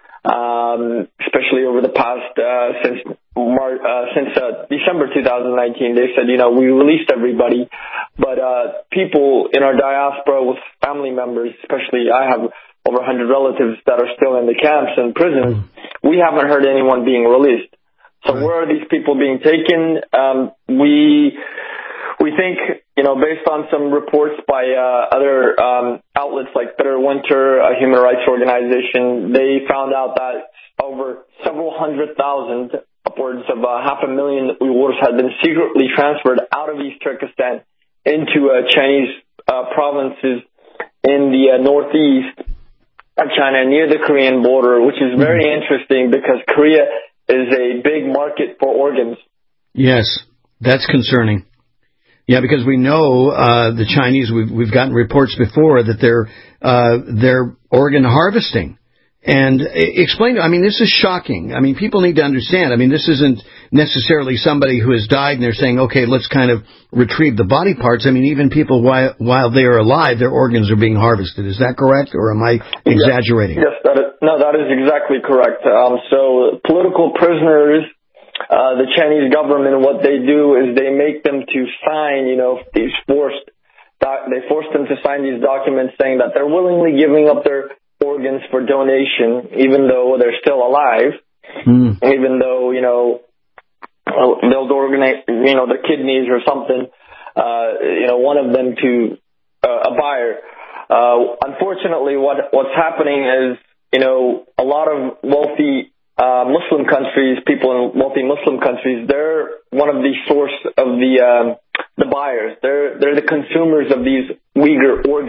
Speaker 7: um, especially over the past, uh, since Mar- uh, since uh, December two thousand nineteen. They said, you know, we released everybody, but uh, people in our diaspora with family members, especially I have over one hundred relatives that are still in the camps and prisons, we haven't heard anyone being released. So where are these people being taken? Um, we we think, you know, based on some reports by uh, other um, outlets like Bitter Winter, a human rights organization, they found out that over several hundred thousand, upwards of uh, half a million Uyghurs had been secretly transferred out of East Turkestan into uh, Chinese uh, provinces in the uh, northeast of China, near the Korean border, which is very interesting because Korea is a big market for organs.
Speaker 11: Yes, that's concerning. Yeah, because we know uh, the Chinese, we've, we've gotten reports before that they're uh, they're organ harvesting. And explain, I mean, this is shocking. I mean, people need to understand. I mean, this isn't necessarily somebody who has died and they're saying, okay, let's kind of retrieve the body parts. I mean, even people while, while they are alive, their organs are being harvested. Is that correct, or am I exaggerating?
Speaker 7: Yes, that is, no, that is exactly correct. Um, so political prisoners, uh, the Chinese government, what they do is they make them to sign, you know, these forced, they force them to sign these documents saying that they're willingly giving up their organs for donation, even though they're still alive, mm. even though, you know, they'll organize, you know, their kidneys or something, uh, you know, one of them to uh, a buyer. Uh, unfortunately, what what's happening is, you know, a lot of wealthy uh, Muslim countries, people in wealthy Muslim countries, they're one of the source of the um, the buyers. They're they're the consumers of these Uyghur organs.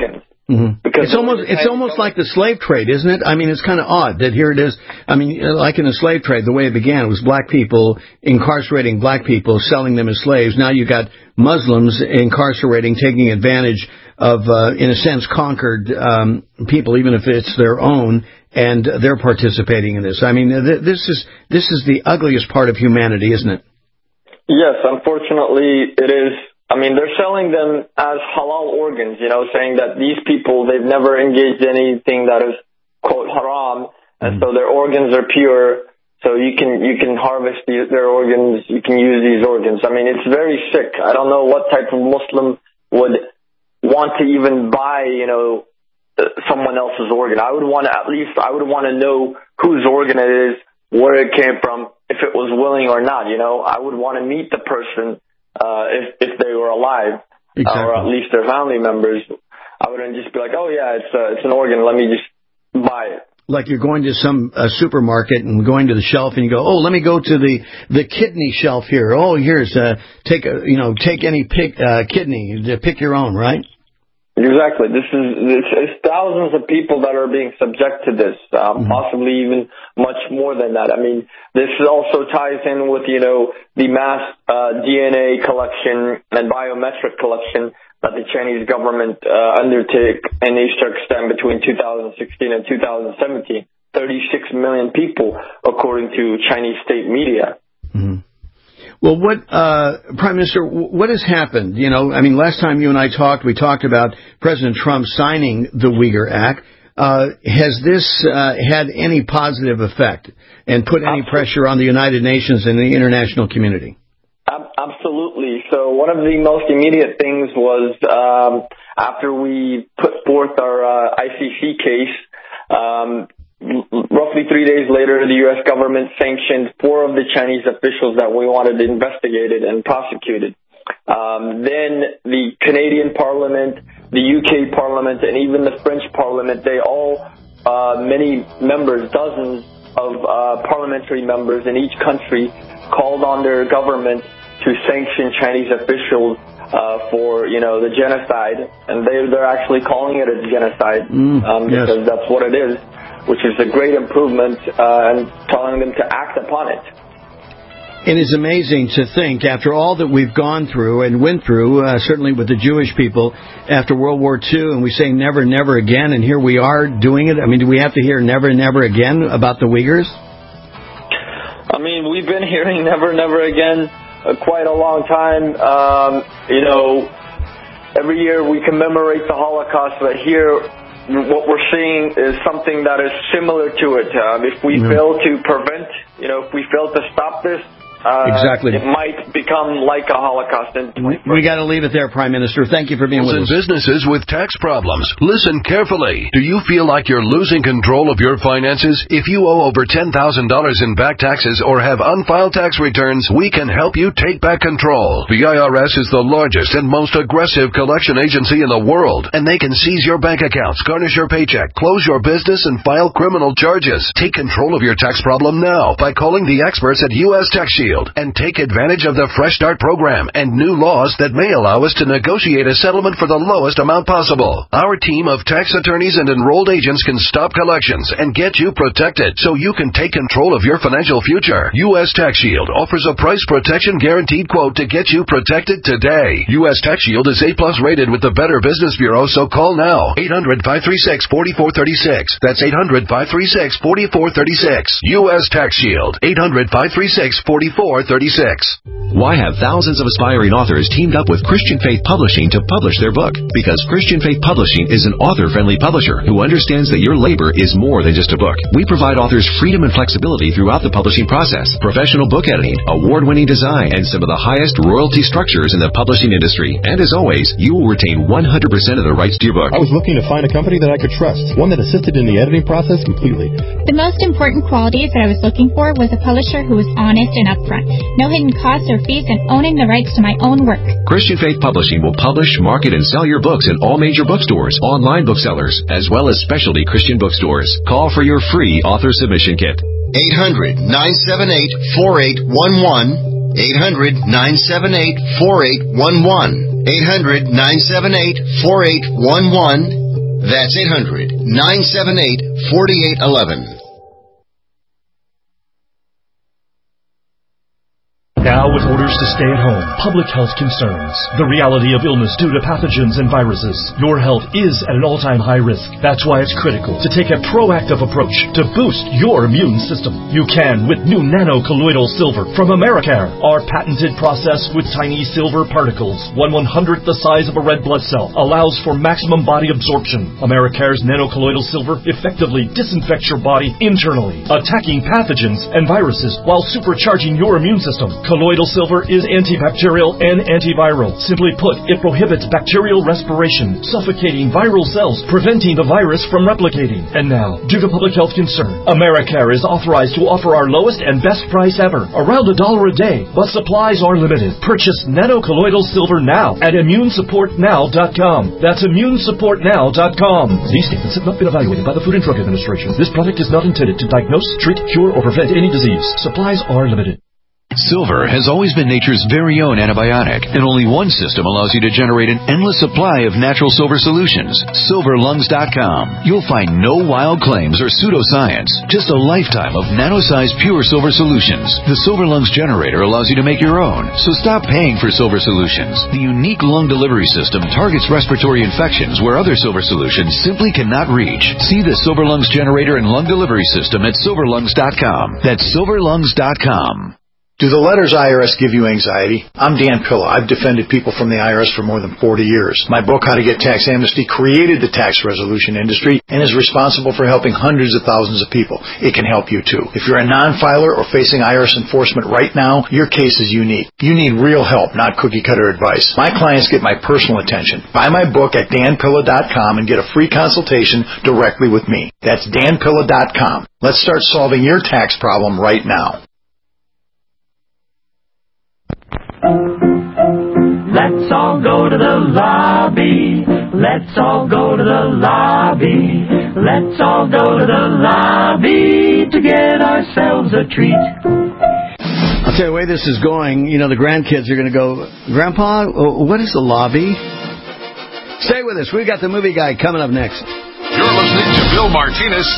Speaker 11: Mm-hmm.
Speaker 7: Because
Speaker 11: it's almost it's almost like the slave trade, isn't it? I mean, it's kind of odd that here it is. I mean, like in the slave trade, the way it began, it was black people incarcerating black people, selling them as slaves. Now you got Muslims incarcerating, taking advantage of, uh, in a sense, conquered um, people, even if it's their own, and they're participating in this. I mean, th- this is this is the ugliest part of humanity, isn't it?
Speaker 7: Yes, unfortunately, it is. I mean, they're selling them as halal organs, you know, saying that these people, they've never engaged in anything that is, quote, haram, and so their organs are pure, so you can you can harvest these, their organs, you can use these organs. I mean, it's very sick. I don't know what type of Muslim would want to even buy, you know, someone else's organ. I would want to, at least, I would want to know whose organ it is, where it came from, if it was willing or not, you know. I would want to meet the person. Uh, if, if they were alive, exactly. uh, or at least their family members, I wouldn't just be like, oh yeah, it's uh, it's an organ, let me just buy it.
Speaker 11: Like you're going to some uh, supermarket and going to the shelf and you go, oh, let me go to the, the kidney shelf here. Oh, here's, uh, take a, you know, take any pick, uh, kidney, pick your own, right?
Speaker 7: Exactly. This is it's, it's thousands of people that are being subject to this, um, mm-hmm. possibly even much more than that. I mean, this also ties in with, you know, the mass uh, D N A collection and biometric collection that the Chinese government uh, undertook in East Turkestan between two thousand sixteen and two thousand seventeen. thirty-six million people, according to Chinese state media.
Speaker 11: Mm-hmm. Well, what, uh, Prime Minister, what has happened? You know, I mean, last time you and I talked, we talked about President Trump signing the Uyghur Act. Uh, has this uh, had any positive effect and put any Absolutely. pressure on the United Nations and the international community?
Speaker 7: Absolutely. So one of the most immediate things was um, after we put forth our uh, I C C case, um, roughly three days later, the U S government sanctioned four of the Chinese officials that we wanted investigated and prosecuted. Um, then the Canadian Parliament, the U K Parliament, and even the French Parliament, they all, uh, many members, dozens of uh, parliamentary members in each country called on their government to sanction Chinese officials uh, for, you know, the genocide. And they, they're actually calling it a genocide mm, um,
Speaker 11: yes.
Speaker 7: because that's what it is, which is a great improvement, uh, and telling them to act upon it.
Speaker 11: It is amazing to think, after all that we've gone through and went through, uh, certainly with the Jewish people after World War Two, and we say never, never again, and here we are doing it. I mean, do we have to hear never, never again about the Uyghurs?
Speaker 7: I mean, we've been hearing never, never again uh, quite a long time. Um, you know, every year we commemorate the Holocaust, but here what we're seeing is something that is similar to it. Um, if we mm-hmm. fail to prevent, you know, if we fail to stop this, uh,
Speaker 11: exactly.
Speaker 7: it might become like a Holocaust. In
Speaker 11: we got to leave it there, Prime Minister. Thank you for being with us.
Speaker 1: Businesses with tax problems. Listen carefully. Do you feel like you're losing control of your finances? If you owe over ten thousand dollars in back taxes or have unfiled tax returns, we can help you take back control. The I R S is the largest and most aggressive collection agency in the world, and they can seize your bank accounts, garnish your paycheck, close your business, and file criminal charges. Take control of your tax problem now by calling the experts at U S Tax Shield and take advantage of the Fresh Start program and new laws that may allow us to negotiate a settlement for the lowest amount possible. Our team of tax attorneys and enrolled agents can stop collections and get you protected so you can take control of your financial future. U S Tax Shield offers a price protection guaranteed quote to get you protected today. U S Tax Shield is A plus rated with the Better Business Bureau, so call now. eight hundred, five three six, four four three six. That's eight hundred, five three six, four four three six. U S Tax Shield. eight hundred, five three six, four four three six.
Speaker 8: Why have thousands of aspiring authors teamed up with Christian Faith Publishing to publish their book? Because Christian Faith Publishing is an author-friendly publisher who understands that your labor is more than just a book. We provide authors freedom and flexibility throughout the publishing process, professional book editing, award-winning design, and some of the highest royalty structures in the publishing industry. And as always, you will retain one hundred percent of the rights to your book.
Speaker 10: I was looking to find a company that I could trust, one that assisted in the editing process completely.
Speaker 23: The most important qualities that I was looking for was a publisher who was honest and upfront. No hidden costs or fees, and owning the rights to my own work.
Speaker 8: Christian Faith Publishing will publish, market, and sell your books in all major bookstores, online booksellers, as well as specialty Christian bookstores. Call for your free author submission kit.
Speaker 9: eight hundred, nine seven eight, four eight one one. eight hundred, nine seven eight, four eight one one. eight hundred, nine seven eight, four eight one one. That's eight hundred, nine seven eight, four eight one one.
Speaker 13: Now with orders to stay at home, public health concerns, the reality of illness due to pathogens and viruses, your health is at an all-time high risk. That's why it's critical to take a proactive approach to boost your immune system. You can with new nano-colloidal silver from Americare. Our patented process with tiny silver particles, one one-hundredth the size of a red blood cell, allows for maximum body absorption. Americare's nano-colloidal silver effectively disinfects your body internally, attacking pathogens and viruses while supercharging your immune system. Colloidal silver is antibacterial and antiviral. Simply put, it prohibits bacterial respiration, suffocating viral cells, preventing the virus from replicating. And now, due to public health concern, Americare is authorized to offer our lowest and best price ever, around a dollar a day, but supplies are limited. Purchase nano-colloidal silver now at immune support now dot com. That's immune support now dot com. These statements have not been evaluated by the Food and Drug Administration. This product is not intended to diagnose, treat, cure, or prevent any disease. Supplies are limited.
Speaker 8: Silver has always been nature's very own antibiotic, and only one system allows you to generate an endless supply of natural silver solutions. silver lungs dot com. You'll find no wild claims or pseudoscience, just a lifetime of nano-sized pure silver solutions. The Silver Lungs generator allows you to make your own, so stop paying for silver solutions. The unique lung delivery system targets respiratory infections where other silver solutions simply cannot reach. See the Silver Lungs generator and lung delivery system at silver lungs dot com. That's silver lungs dot com.
Speaker 14: Do the letters I R S give you anxiety? I'm Dan Pilla. I've defended people from the I R S for more than forty years. My book, How to Get Tax Amnesty, created the tax resolution industry and is responsible for helping hundreds of thousands of people. It can help you too. If you're a non-filer or facing I R S enforcement right now, your case is unique. You need real help, not cookie-cutter advice. My clients get my personal attention. Buy my book at dan pilla dot com and get a free consultation directly with me. That's dan pilla dot com. Let's start solving your tax problem right now.
Speaker 15: Let's all go to the lobby. Let's all go to the lobby. Let's all go to the lobby to get ourselves a treat.
Speaker 11: I'll tell you the way this is going, you know, the grandkids are going to go, Grandpa, what is the lobby? Stay with us. We've got the movie guy coming up next.
Speaker 1: You're listening to Bill Martinez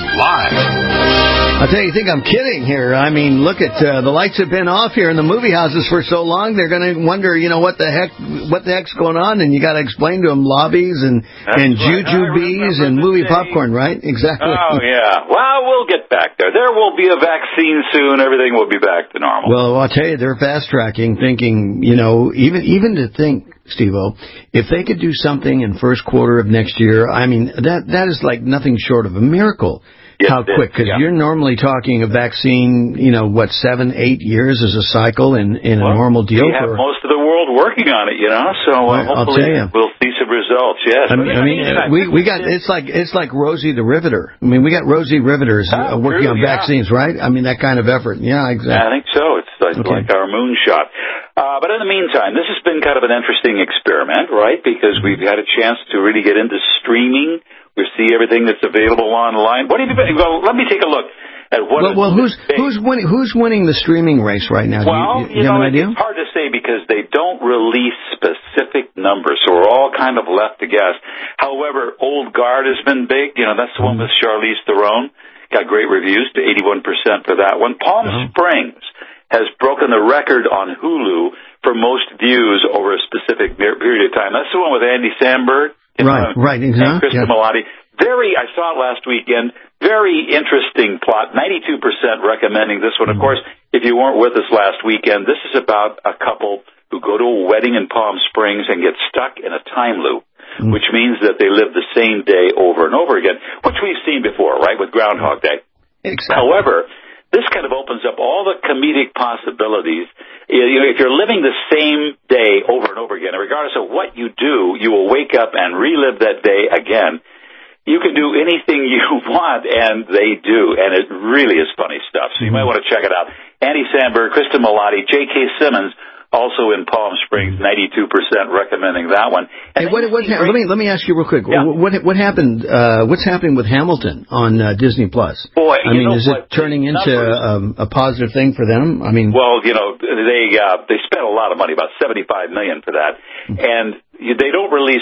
Speaker 1: Live.
Speaker 11: I'll tell you, you think I'm kidding here. I mean, look at uh, the lights have been off here in the movie houses for so long. They're going to wonder, you know, what the heck, what the heck's going on, and you got to explain to them lobbies and That's and right. jujubes and movie day. popcorn, right? Exactly.
Speaker 24: Oh yeah. Well, we'll get back there. There will be a vaccine soon. Everything will be back to normal.
Speaker 11: Well, I'll tell you, they're fast tracking, thinking, you know, even even to think, Steve-O, if they could do something in first quarter of next year, I mean, that that is like nothing short of a miracle. Yes, how quick? Because yeah. you're normally talking a vaccine, you know, what, seven, eight years as a cycle in, in well, a normal deal?
Speaker 24: We have for... most of the world working on it, you know, so uh, well, hopefully we'll see some results, yes.
Speaker 11: I mean, I mean uh, we, we got, it's like it's like Rosie the Riveter. I mean, we got Rosie Riveters uh,
Speaker 24: oh,
Speaker 11: working
Speaker 24: true,
Speaker 11: on
Speaker 24: yeah.
Speaker 11: vaccines, right? I mean, that kind of effort. Yeah, exactly.
Speaker 24: I think so. It's like, okay. like our moonshot. Uh, but in the meantime, this has been kind of an interesting experiment, right, because we've had a chance to really get into streaming. We see everything that's available online. What do you think? Well, let me take a look at what.
Speaker 11: Well, well who's big. who's winning? Who's winning the streaming race right now?
Speaker 24: Well,
Speaker 11: do you, you, you
Speaker 24: know,
Speaker 11: have an idea?
Speaker 24: It's hard to say because they don't release specific numbers, so we're all kind of left to guess. However, Old Guard has been big. You know, that's the one with Charlize Theron. Got great reviews, to eighty-one percent for that one. Palm uh-huh. Springs has broken the record on Hulu for most views over a specific period of time. That's the one with Andy Samberg.
Speaker 11: Right,
Speaker 24: know,
Speaker 11: right, exactly.
Speaker 24: And Kristen
Speaker 11: yeah.
Speaker 24: Milotti. Very, I saw it last weekend, very interesting plot, ninety-two percent recommending this one. Mm-hmm. Of course, if you weren't with us last weekend, this is about a couple who go to a wedding in Palm Springs and get stuck in a time loop, mm-hmm. which means that they live the same day over and over again, which we've seen before, right, with Groundhog Day.
Speaker 11: Exactly.
Speaker 24: However, this kind of opens up all the comedic possibilities. You know, if you're living the same day over and over again, regardless of what you do, you will wake up and relive that day again. You can do anything you want, and they do, and it really is funny stuff. So you might want to check it out. Andy Samberg, Kristen Milotti, J K. Simmons, also in Palm Springs, ninety-two percent recommending that one.
Speaker 11: And hey, what, what, let me let me ask you real quick. Yeah. What what happened? Uh, what's happening with Hamilton on uh, Disney Plus?
Speaker 24: Boy,
Speaker 11: I mean, is
Speaker 24: what?
Speaker 11: it turning into um, a positive thing for them? I mean,
Speaker 24: well, you know, they uh, they spent a lot of money, about seventy-five million dollars for that, mm-hmm. and they don't release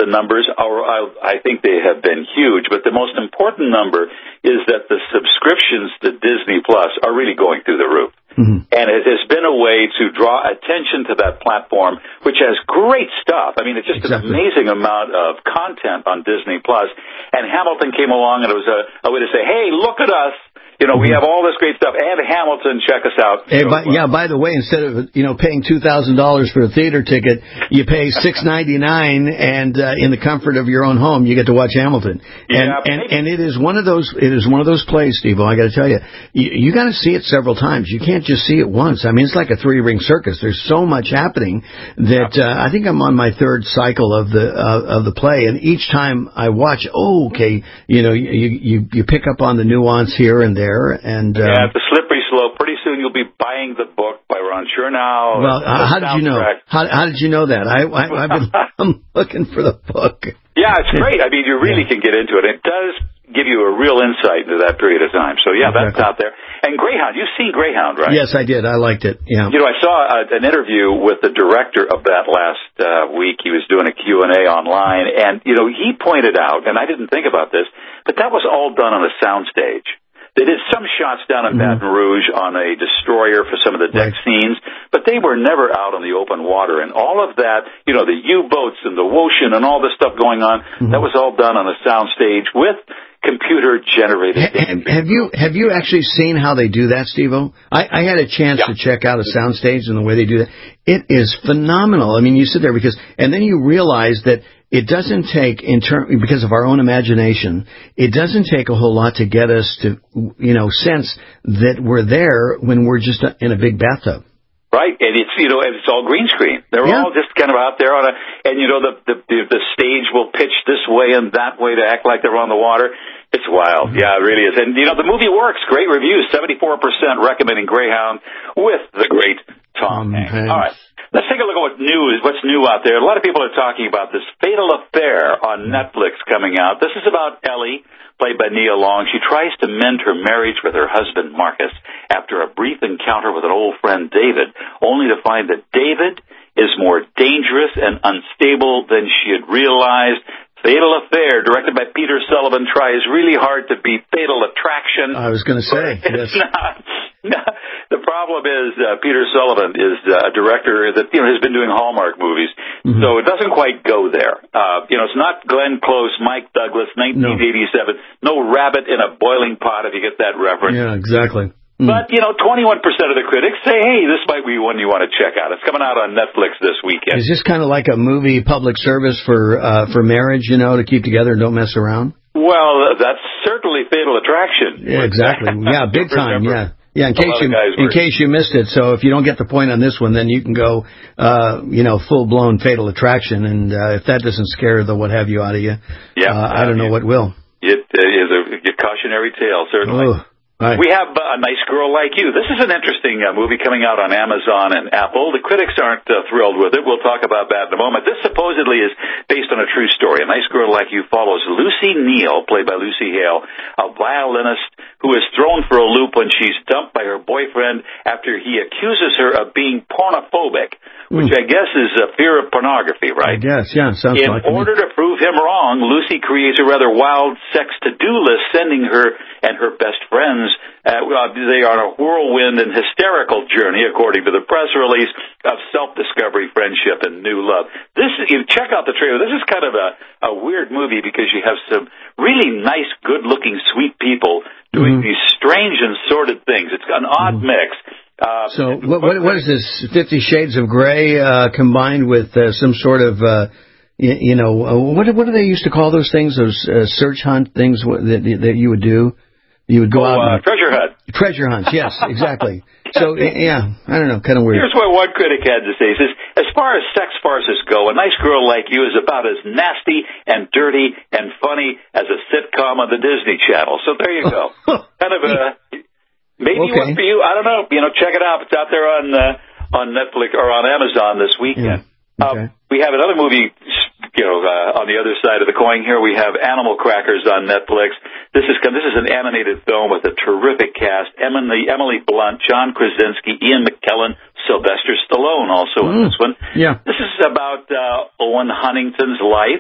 Speaker 24: the numbers are, I, I think they have been huge, but the most important number is that the subscriptions to Disney Plus are really going through the roof.
Speaker 11: Mm-hmm.
Speaker 24: And it has been a way to draw attention to that platform, which has great stuff. I mean, it's just
Speaker 11: exactly.
Speaker 24: an amazing amount of content on Disney Plus. And Hamilton came along, and it was a, a way to say, hey, look at us. You know, we have all this great stuff. And Hamilton, check us out.
Speaker 11: Hey,
Speaker 24: so,
Speaker 11: by, yeah, by the way, instead of, you know, paying two thousand dollars for a theater ticket, you pay six ninety-nine, and uh, in the comfort of your own home, you get to watch Hamilton. And,
Speaker 24: yeah,
Speaker 11: and, and it is one of those, it is one of those plays, Steve, I got to tell you, you, you got to see it several times. You can't just see it once. I mean, it's like a three-ring circus. There's so much happening that uh, I think I'm on my third cycle of the uh, of the play, and each time I watch, oh, okay, you know, you you, you pick up on the nuance here and there, and uh,
Speaker 24: yeah, it's a slippery slope. Pretty soon you'll be buying the book by Ron Chernow.
Speaker 11: Well, uh, how did you know? How, how did you know that? I, I, I've been I'm looking for the book.
Speaker 24: Yeah, it's great. I mean, you really can get into it. It does give you a real insight into that period of time. So, yeah,
Speaker 11: exactly.
Speaker 24: That's out there. And Greyhound, you've seen Greyhound, right?
Speaker 11: Yes, I did. I liked it, yeah.
Speaker 24: You know, I saw a, an interview with the director of that last uh, week. He was doing a Q and A online, and, you know, he pointed out, and I didn't think about this, but that was all done on a soundstage. They did some shots down in
Speaker 11: mm-hmm.
Speaker 24: Baton Rouge on a destroyer for some of the deck
Speaker 11: right.
Speaker 24: scenes, but they were never out on the open water. And all of that, you know, the U-boats and the Woshin and all this stuff going on, mm-hmm. that was all done on a soundstage with computer-generated
Speaker 11: ha- Have you have you actually seen how they do that, Steve-O? I, I had a chance
Speaker 24: yeah.
Speaker 11: to check out a soundstage and the way they do that. It is phenomenal. I mean, you sit there because, and then you realize that it doesn't take, in term, because of our own imagination, it doesn't take a whole lot to get us to, you know, sense that we're there when we're just in a big bathtub.
Speaker 24: Right, and it's, you know, it's all green screen. They're
Speaker 11: yeah.
Speaker 24: all just kind of out there on a, and you know, the, the the stage will pitch this way and that way to act like they're on the water. It's wild. Mm-hmm. Yeah, it really is. And, you know, the movie works. Great reviews. seventy-four percent recommending Greyhound with the great Tom Hanks. All right. Let's take a look at what new is, what's new out there. A lot of people are talking about this Fatal Affair on Netflix coming out. This is about Ellie, played by Nia Long. She tries to mend her marriage with her husband, Marcus, after a brief encounter with an old friend, David, only to find that David is more dangerous and unstable than she had realized. Fatal Affair, directed by Peter Sullivan, tries really hard to beat Fatal Attraction.
Speaker 11: I was going to say, yes.
Speaker 24: Not, not, the problem is uh, Peter Sullivan is uh, a director that, you know, has been doing Hallmark movies, mm-hmm. so it doesn't quite go there. Uh, you know, it's not Glenn Close, Mike Douglas, nineteen eighty-seven. No, no rabbit in a boiling pot, if you get that reference.
Speaker 11: Yeah, exactly.
Speaker 24: But, you know, twenty-one percent of the critics say, hey, this might be one you want to check out. It's coming out on Netflix this weekend.
Speaker 11: Is this kind of like a movie public service for uh, for marriage, you know, to keep together and don't mess around?
Speaker 24: Well, that's certainly Fatal Attraction.
Speaker 11: Yeah, exactly. Yeah, big time, yeah. Yeah, in case you in case you missed it. So if you don't get the point on this one, then you can go, uh, you know, full-blown Fatal Attraction. And uh, if that doesn't scare the what have you out of you,
Speaker 24: yeah,
Speaker 11: uh, I don't know what will.
Speaker 24: It uh, is a, a cautionary tale, certainly.
Speaker 11: Oh. Right.
Speaker 24: We have uh, A Nice Girl Like You. This is an interesting uh, movie coming out on Amazon and Apple. The critics aren't uh, thrilled with it. We'll talk about that in a moment. This supposedly is based on a true story. A Nice Girl Like You follows Lucy Neal, played by Lucy Hale, a violinist who is thrown for a loop when she's dumped by her boyfriend after he accuses her of being pornophobic, which mm. I guess is a fear of pornography, right?
Speaker 11: I guess, yeah. Sounds
Speaker 24: In
Speaker 11: like
Speaker 24: order to prove him wrong, Lucy creates a rather wild sex to-do list, sending her and her best friends Uh, well, they are on a whirlwind and hysterical journey, according to the press release, of self-discovery, friendship, and new love. This, you check out the trailer. This is kind of a, a weird movie because you have some really nice, good-looking, sweet people doing mm-hmm. these strange and sordid things. It's an odd mm-hmm. mix. Uh,
Speaker 11: so what, what, what is this, Fifty Shades of Grey uh, combined with uh, some sort of, uh, you, you know, uh, what, what do they used to call those things, those uh, search hunt things that, that you would do? You would go
Speaker 24: oh,
Speaker 11: out and...
Speaker 24: Uh, treasure hunt.
Speaker 11: Treasure hunts, yes, exactly. So, yeah, I don't know, kind of weird.
Speaker 24: Here's what one critic had to say. He says, as far as sex farces go, A Nice Girl Like You is about as nasty and dirty and funny as a sitcom on the Disney Channel. So there you go. Kind of a... Maybe
Speaker 11: okay.
Speaker 24: one for you. I don't know. You know, check it out. It's out there on uh, on Netflix or on Amazon this weekend.
Speaker 11: Yeah. Okay.
Speaker 24: Uh, we have another movie, you know, uh, on the other side of the coin here. We have Animal Crackers on Netflix. This is this is an animated film with a terrific cast. Emily, Emily Blunt, John Krasinski, Ian McKellen, Sylvester Stallone also mm. in this one.
Speaker 11: Yeah.
Speaker 24: This is about uh, Owen Huntington's life.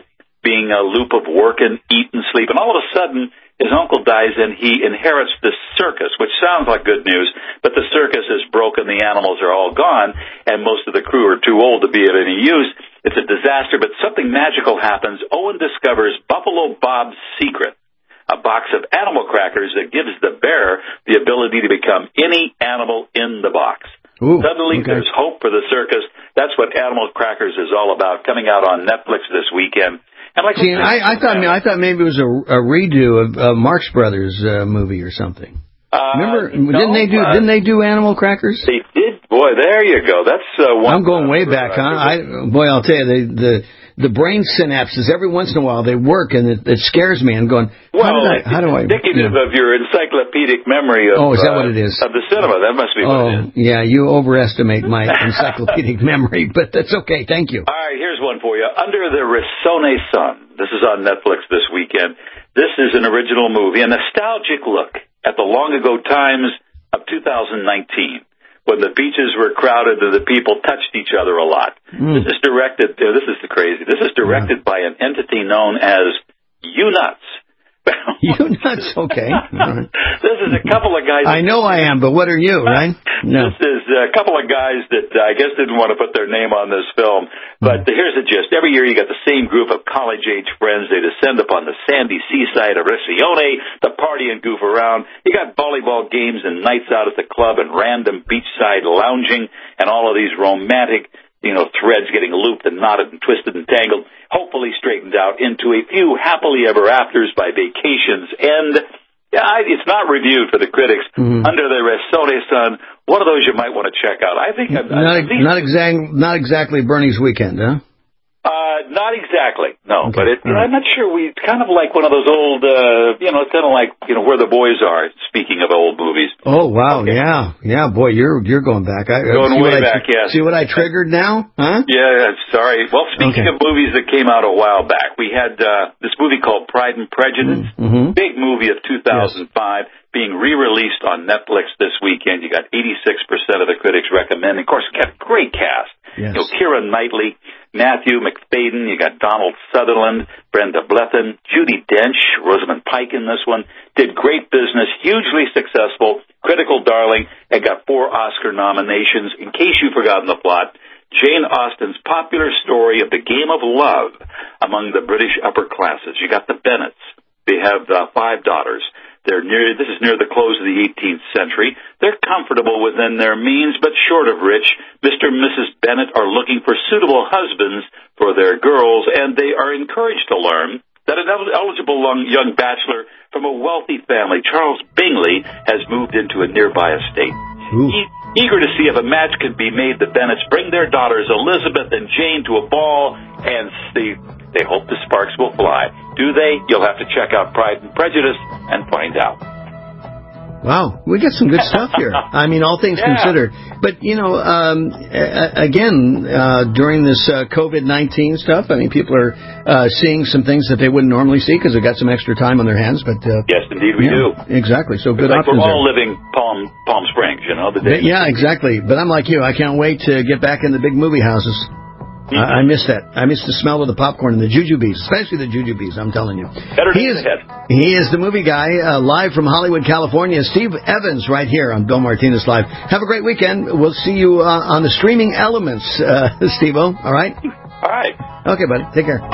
Speaker 24: being a loop of work and eat and sleep. And all of a sudden, his uncle dies and he inherits this circus, which sounds like good news, but the circus is broken, the animals are all gone, and most of the crew are too old to be of any use. It's a disaster, but something magical happens. Owen discovers Buffalo Bob's secret, a box of animal crackers that gives the bearer the ability to become any animal in the box.
Speaker 11: Ooh,
Speaker 24: Suddenly,
Speaker 11: okay.
Speaker 24: there's hope for the circus. That's what Animal Crackers is all about, coming out on Netflix this weekend. And like
Speaker 11: See, I, I thought I thought maybe it was a, a redo of uh, Marx Brothers uh, movie or something.
Speaker 24: Uh,
Speaker 11: Remember,
Speaker 24: no,
Speaker 11: didn't they do
Speaker 24: uh,
Speaker 11: didn't they do Animal Crackers?
Speaker 24: They did. Boy, there you go. That's uh, one.
Speaker 11: I'm going way back, huh? I, boy, I'll tell you, the, the the brain synapses every once in a while they work, and it, it scares me. I'm going, how,
Speaker 24: Well,
Speaker 11: did I, how do I?
Speaker 24: indicative
Speaker 11: you know.
Speaker 24: of your encyclopedic memory of,
Speaker 11: Oh, is that
Speaker 24: uh,
Speaker 11: what it is?
Speaker 24: of the cinema. That must be what
Speaker 11: Oh,
Speaker 24: it is.
Speaker 11: yeah, you overestimate my encyclopedic memory, but that's okay. Thank you.
Speaker 24: All right, here's one for you. Under the Risone Sun. This is on Netflix this weekend. This is an original movie, a nostalgic look at the long-ago times of two thousand nineteen, when the beaches were crowded and the people touched each other a lot. Mm. This is directed, uh, this is the crazy, this is directed yeah. by an entity known as U-Nuts.
Speaker 11: U-Nuts, okay. Right.
Speaker 24: This is a couple of guys.
Speaker 11: I know I am, but what are you, right? No.
Speaker 24: This is a couple of guys that uh, I guess didn't want to put their name on this film. But mm. here's the gist. Every year you got the same group of college-age friends. They descend upon the sandy seaside of Riccione to party and goof around. You got volleyball games and nights out at the club and random beachside lounging and all of these romantic, you know, threads getting looped and knotted and twisted and tangled, hopefully straightened out into a few happily ever afters by vacations. And yeah, it's not reviewed for the critics. Mm-hmm. Under the Risone Sun, one of those you might want to check out. I think
Speaker 11: not, not, exact, not exactly Bernie's Weekend, huh?
Speaker 24: Uh, not exactly, no.
Speaker 11: Okay.
Speaker 24: But it,
Speaker 11: right.
Speaker 24: I'm not sure. We it's kind of like one of those old, uh, you know, it's kind of like you know Where the Boys Are. Speaking of old movies.
Speaker 11: Oh wow, okay. yeah, yeah, boy, you're you're going back. I,
Speaker 24: going way back,
Speaker 11: I,
Speaker 24: yes.
Speaker 11: See what I triggered now, huh?
Speaker 24: Yeah, sorry. Well, speaking
Speaker 11: okay.
Speaker 24: of movies that came out a while back, we had uh, this movie called Pride and Prejudice,
Speaker 11: mm-hmm.
Speaker 24: big movie of two thousand five, yes. being re-released on Netflix this weekend. You got eighty-six percent of the critics recommending. Of course, you got a great cast.
Speaker 11: Yes.
Speaker 24: You know, Keira Knightley, Matthew McFadden, you got Donald Sutherland, Brenda Blethyn, Judi Dench, Rosamund Pike in this one. Did great business, hugely successful, critical darling, and got four Oscar nominations. In case you've forgotten the plot, Jane Austen's popular story of the game of love among the British upper classes. You got the Bennets. They have uh, five daughters. They're near, this is near the close of the eighteenth century. They're comfortable within their means, but short of rich. Mister and Missus Bennet are looking for suitable husbands for their girls, and they are encouraged to learn that an eligible young bachelor from a wealthy family, Charles Bingley, has moved into a nearby estate. E- eager to see if a match can be made, the Bennets bring their daughters Elizabeth and Jane to a ball, and see, they hope the sparks will fly. Do they? You'll have to check out Pride and Prejudice and find out.
Speaker 11: Wow, we got some good stuff here. I mean, all things
Speaker 24: yeah.
Speaker 11: considered. But, you know, um, again, uh, during this uh, COVID nineteen stuff, I mean, people are uh, seeing some things that they wouldn't normally see because they've got some extra time on their hands. But uh,
Speaker 24: yes, indeed, we
Speaker 11: yeah,
Speaker 24: do.
Speaker 11: Exactly. So good
Speaker 24: like
Speaker 11: options
Speaker 24: we're all
Speaker 11: there.
Speaker 24: living Palm Palm Springs, you know. The day.
Speaker 11: Yeah, exactly. But I'm like you. I can't wait to get back in the big movie houses. Mm-hmm. I, I miss that. I miss the smell of the popcorn and the jujubes, especially the jujubes, I'm telling you.
Speaker 24: Better
Speaker 11: he is,
Speaker 24: ahead.
Speaker 11: He is the movie guy, uh, live from Hollywood, California. Steve Evans right here on Bill Martinez Live. Have a great weekend. We'll see you uh, on the streaming elements, uh, Steve-O. All right?
Speaker 24: All right.
Speaker 11: Okay, buddy. Take care.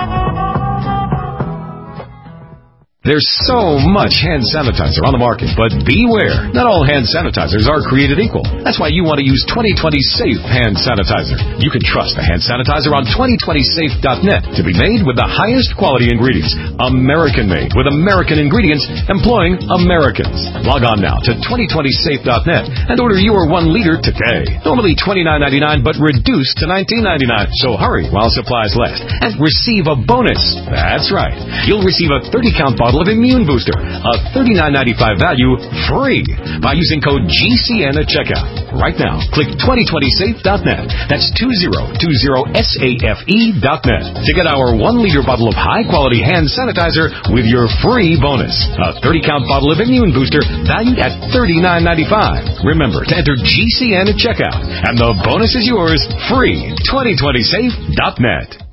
Speaker 17: There's so much hand sanitizer on the market, but beware. Not all hand sanitizers are created equal. That's why you want to use twenty twenty Safe Hand Sanitizer. You can trust the hand sanitizer on twenty twenty safe dot net to be made with the highest quality ingredients. American-made with American ingredients employing Americans. Log on now to twenty twenty safe dot net and order your one liter today. Normally twenty-nine ninety-nine, but reduced to nineteen ninety-nine. So hurry while supplies last and receive a bonus. That's right. You'll receive a thirty count bottle of Immune Booster, a thirty-nine ninety-five value, free by using code G C N at checkout. Right now, click twenty twenty safe dot net. That's two zero two zero safe dot net to get our one liter bottle of high-quality hand sanitizer with your free bonus. A thirty count bottle of Immune Booster valued at thirty-nine ninety-five. Remember to enter G C N at checkout, and the bonus is yours free. twenty twenty safe dot net.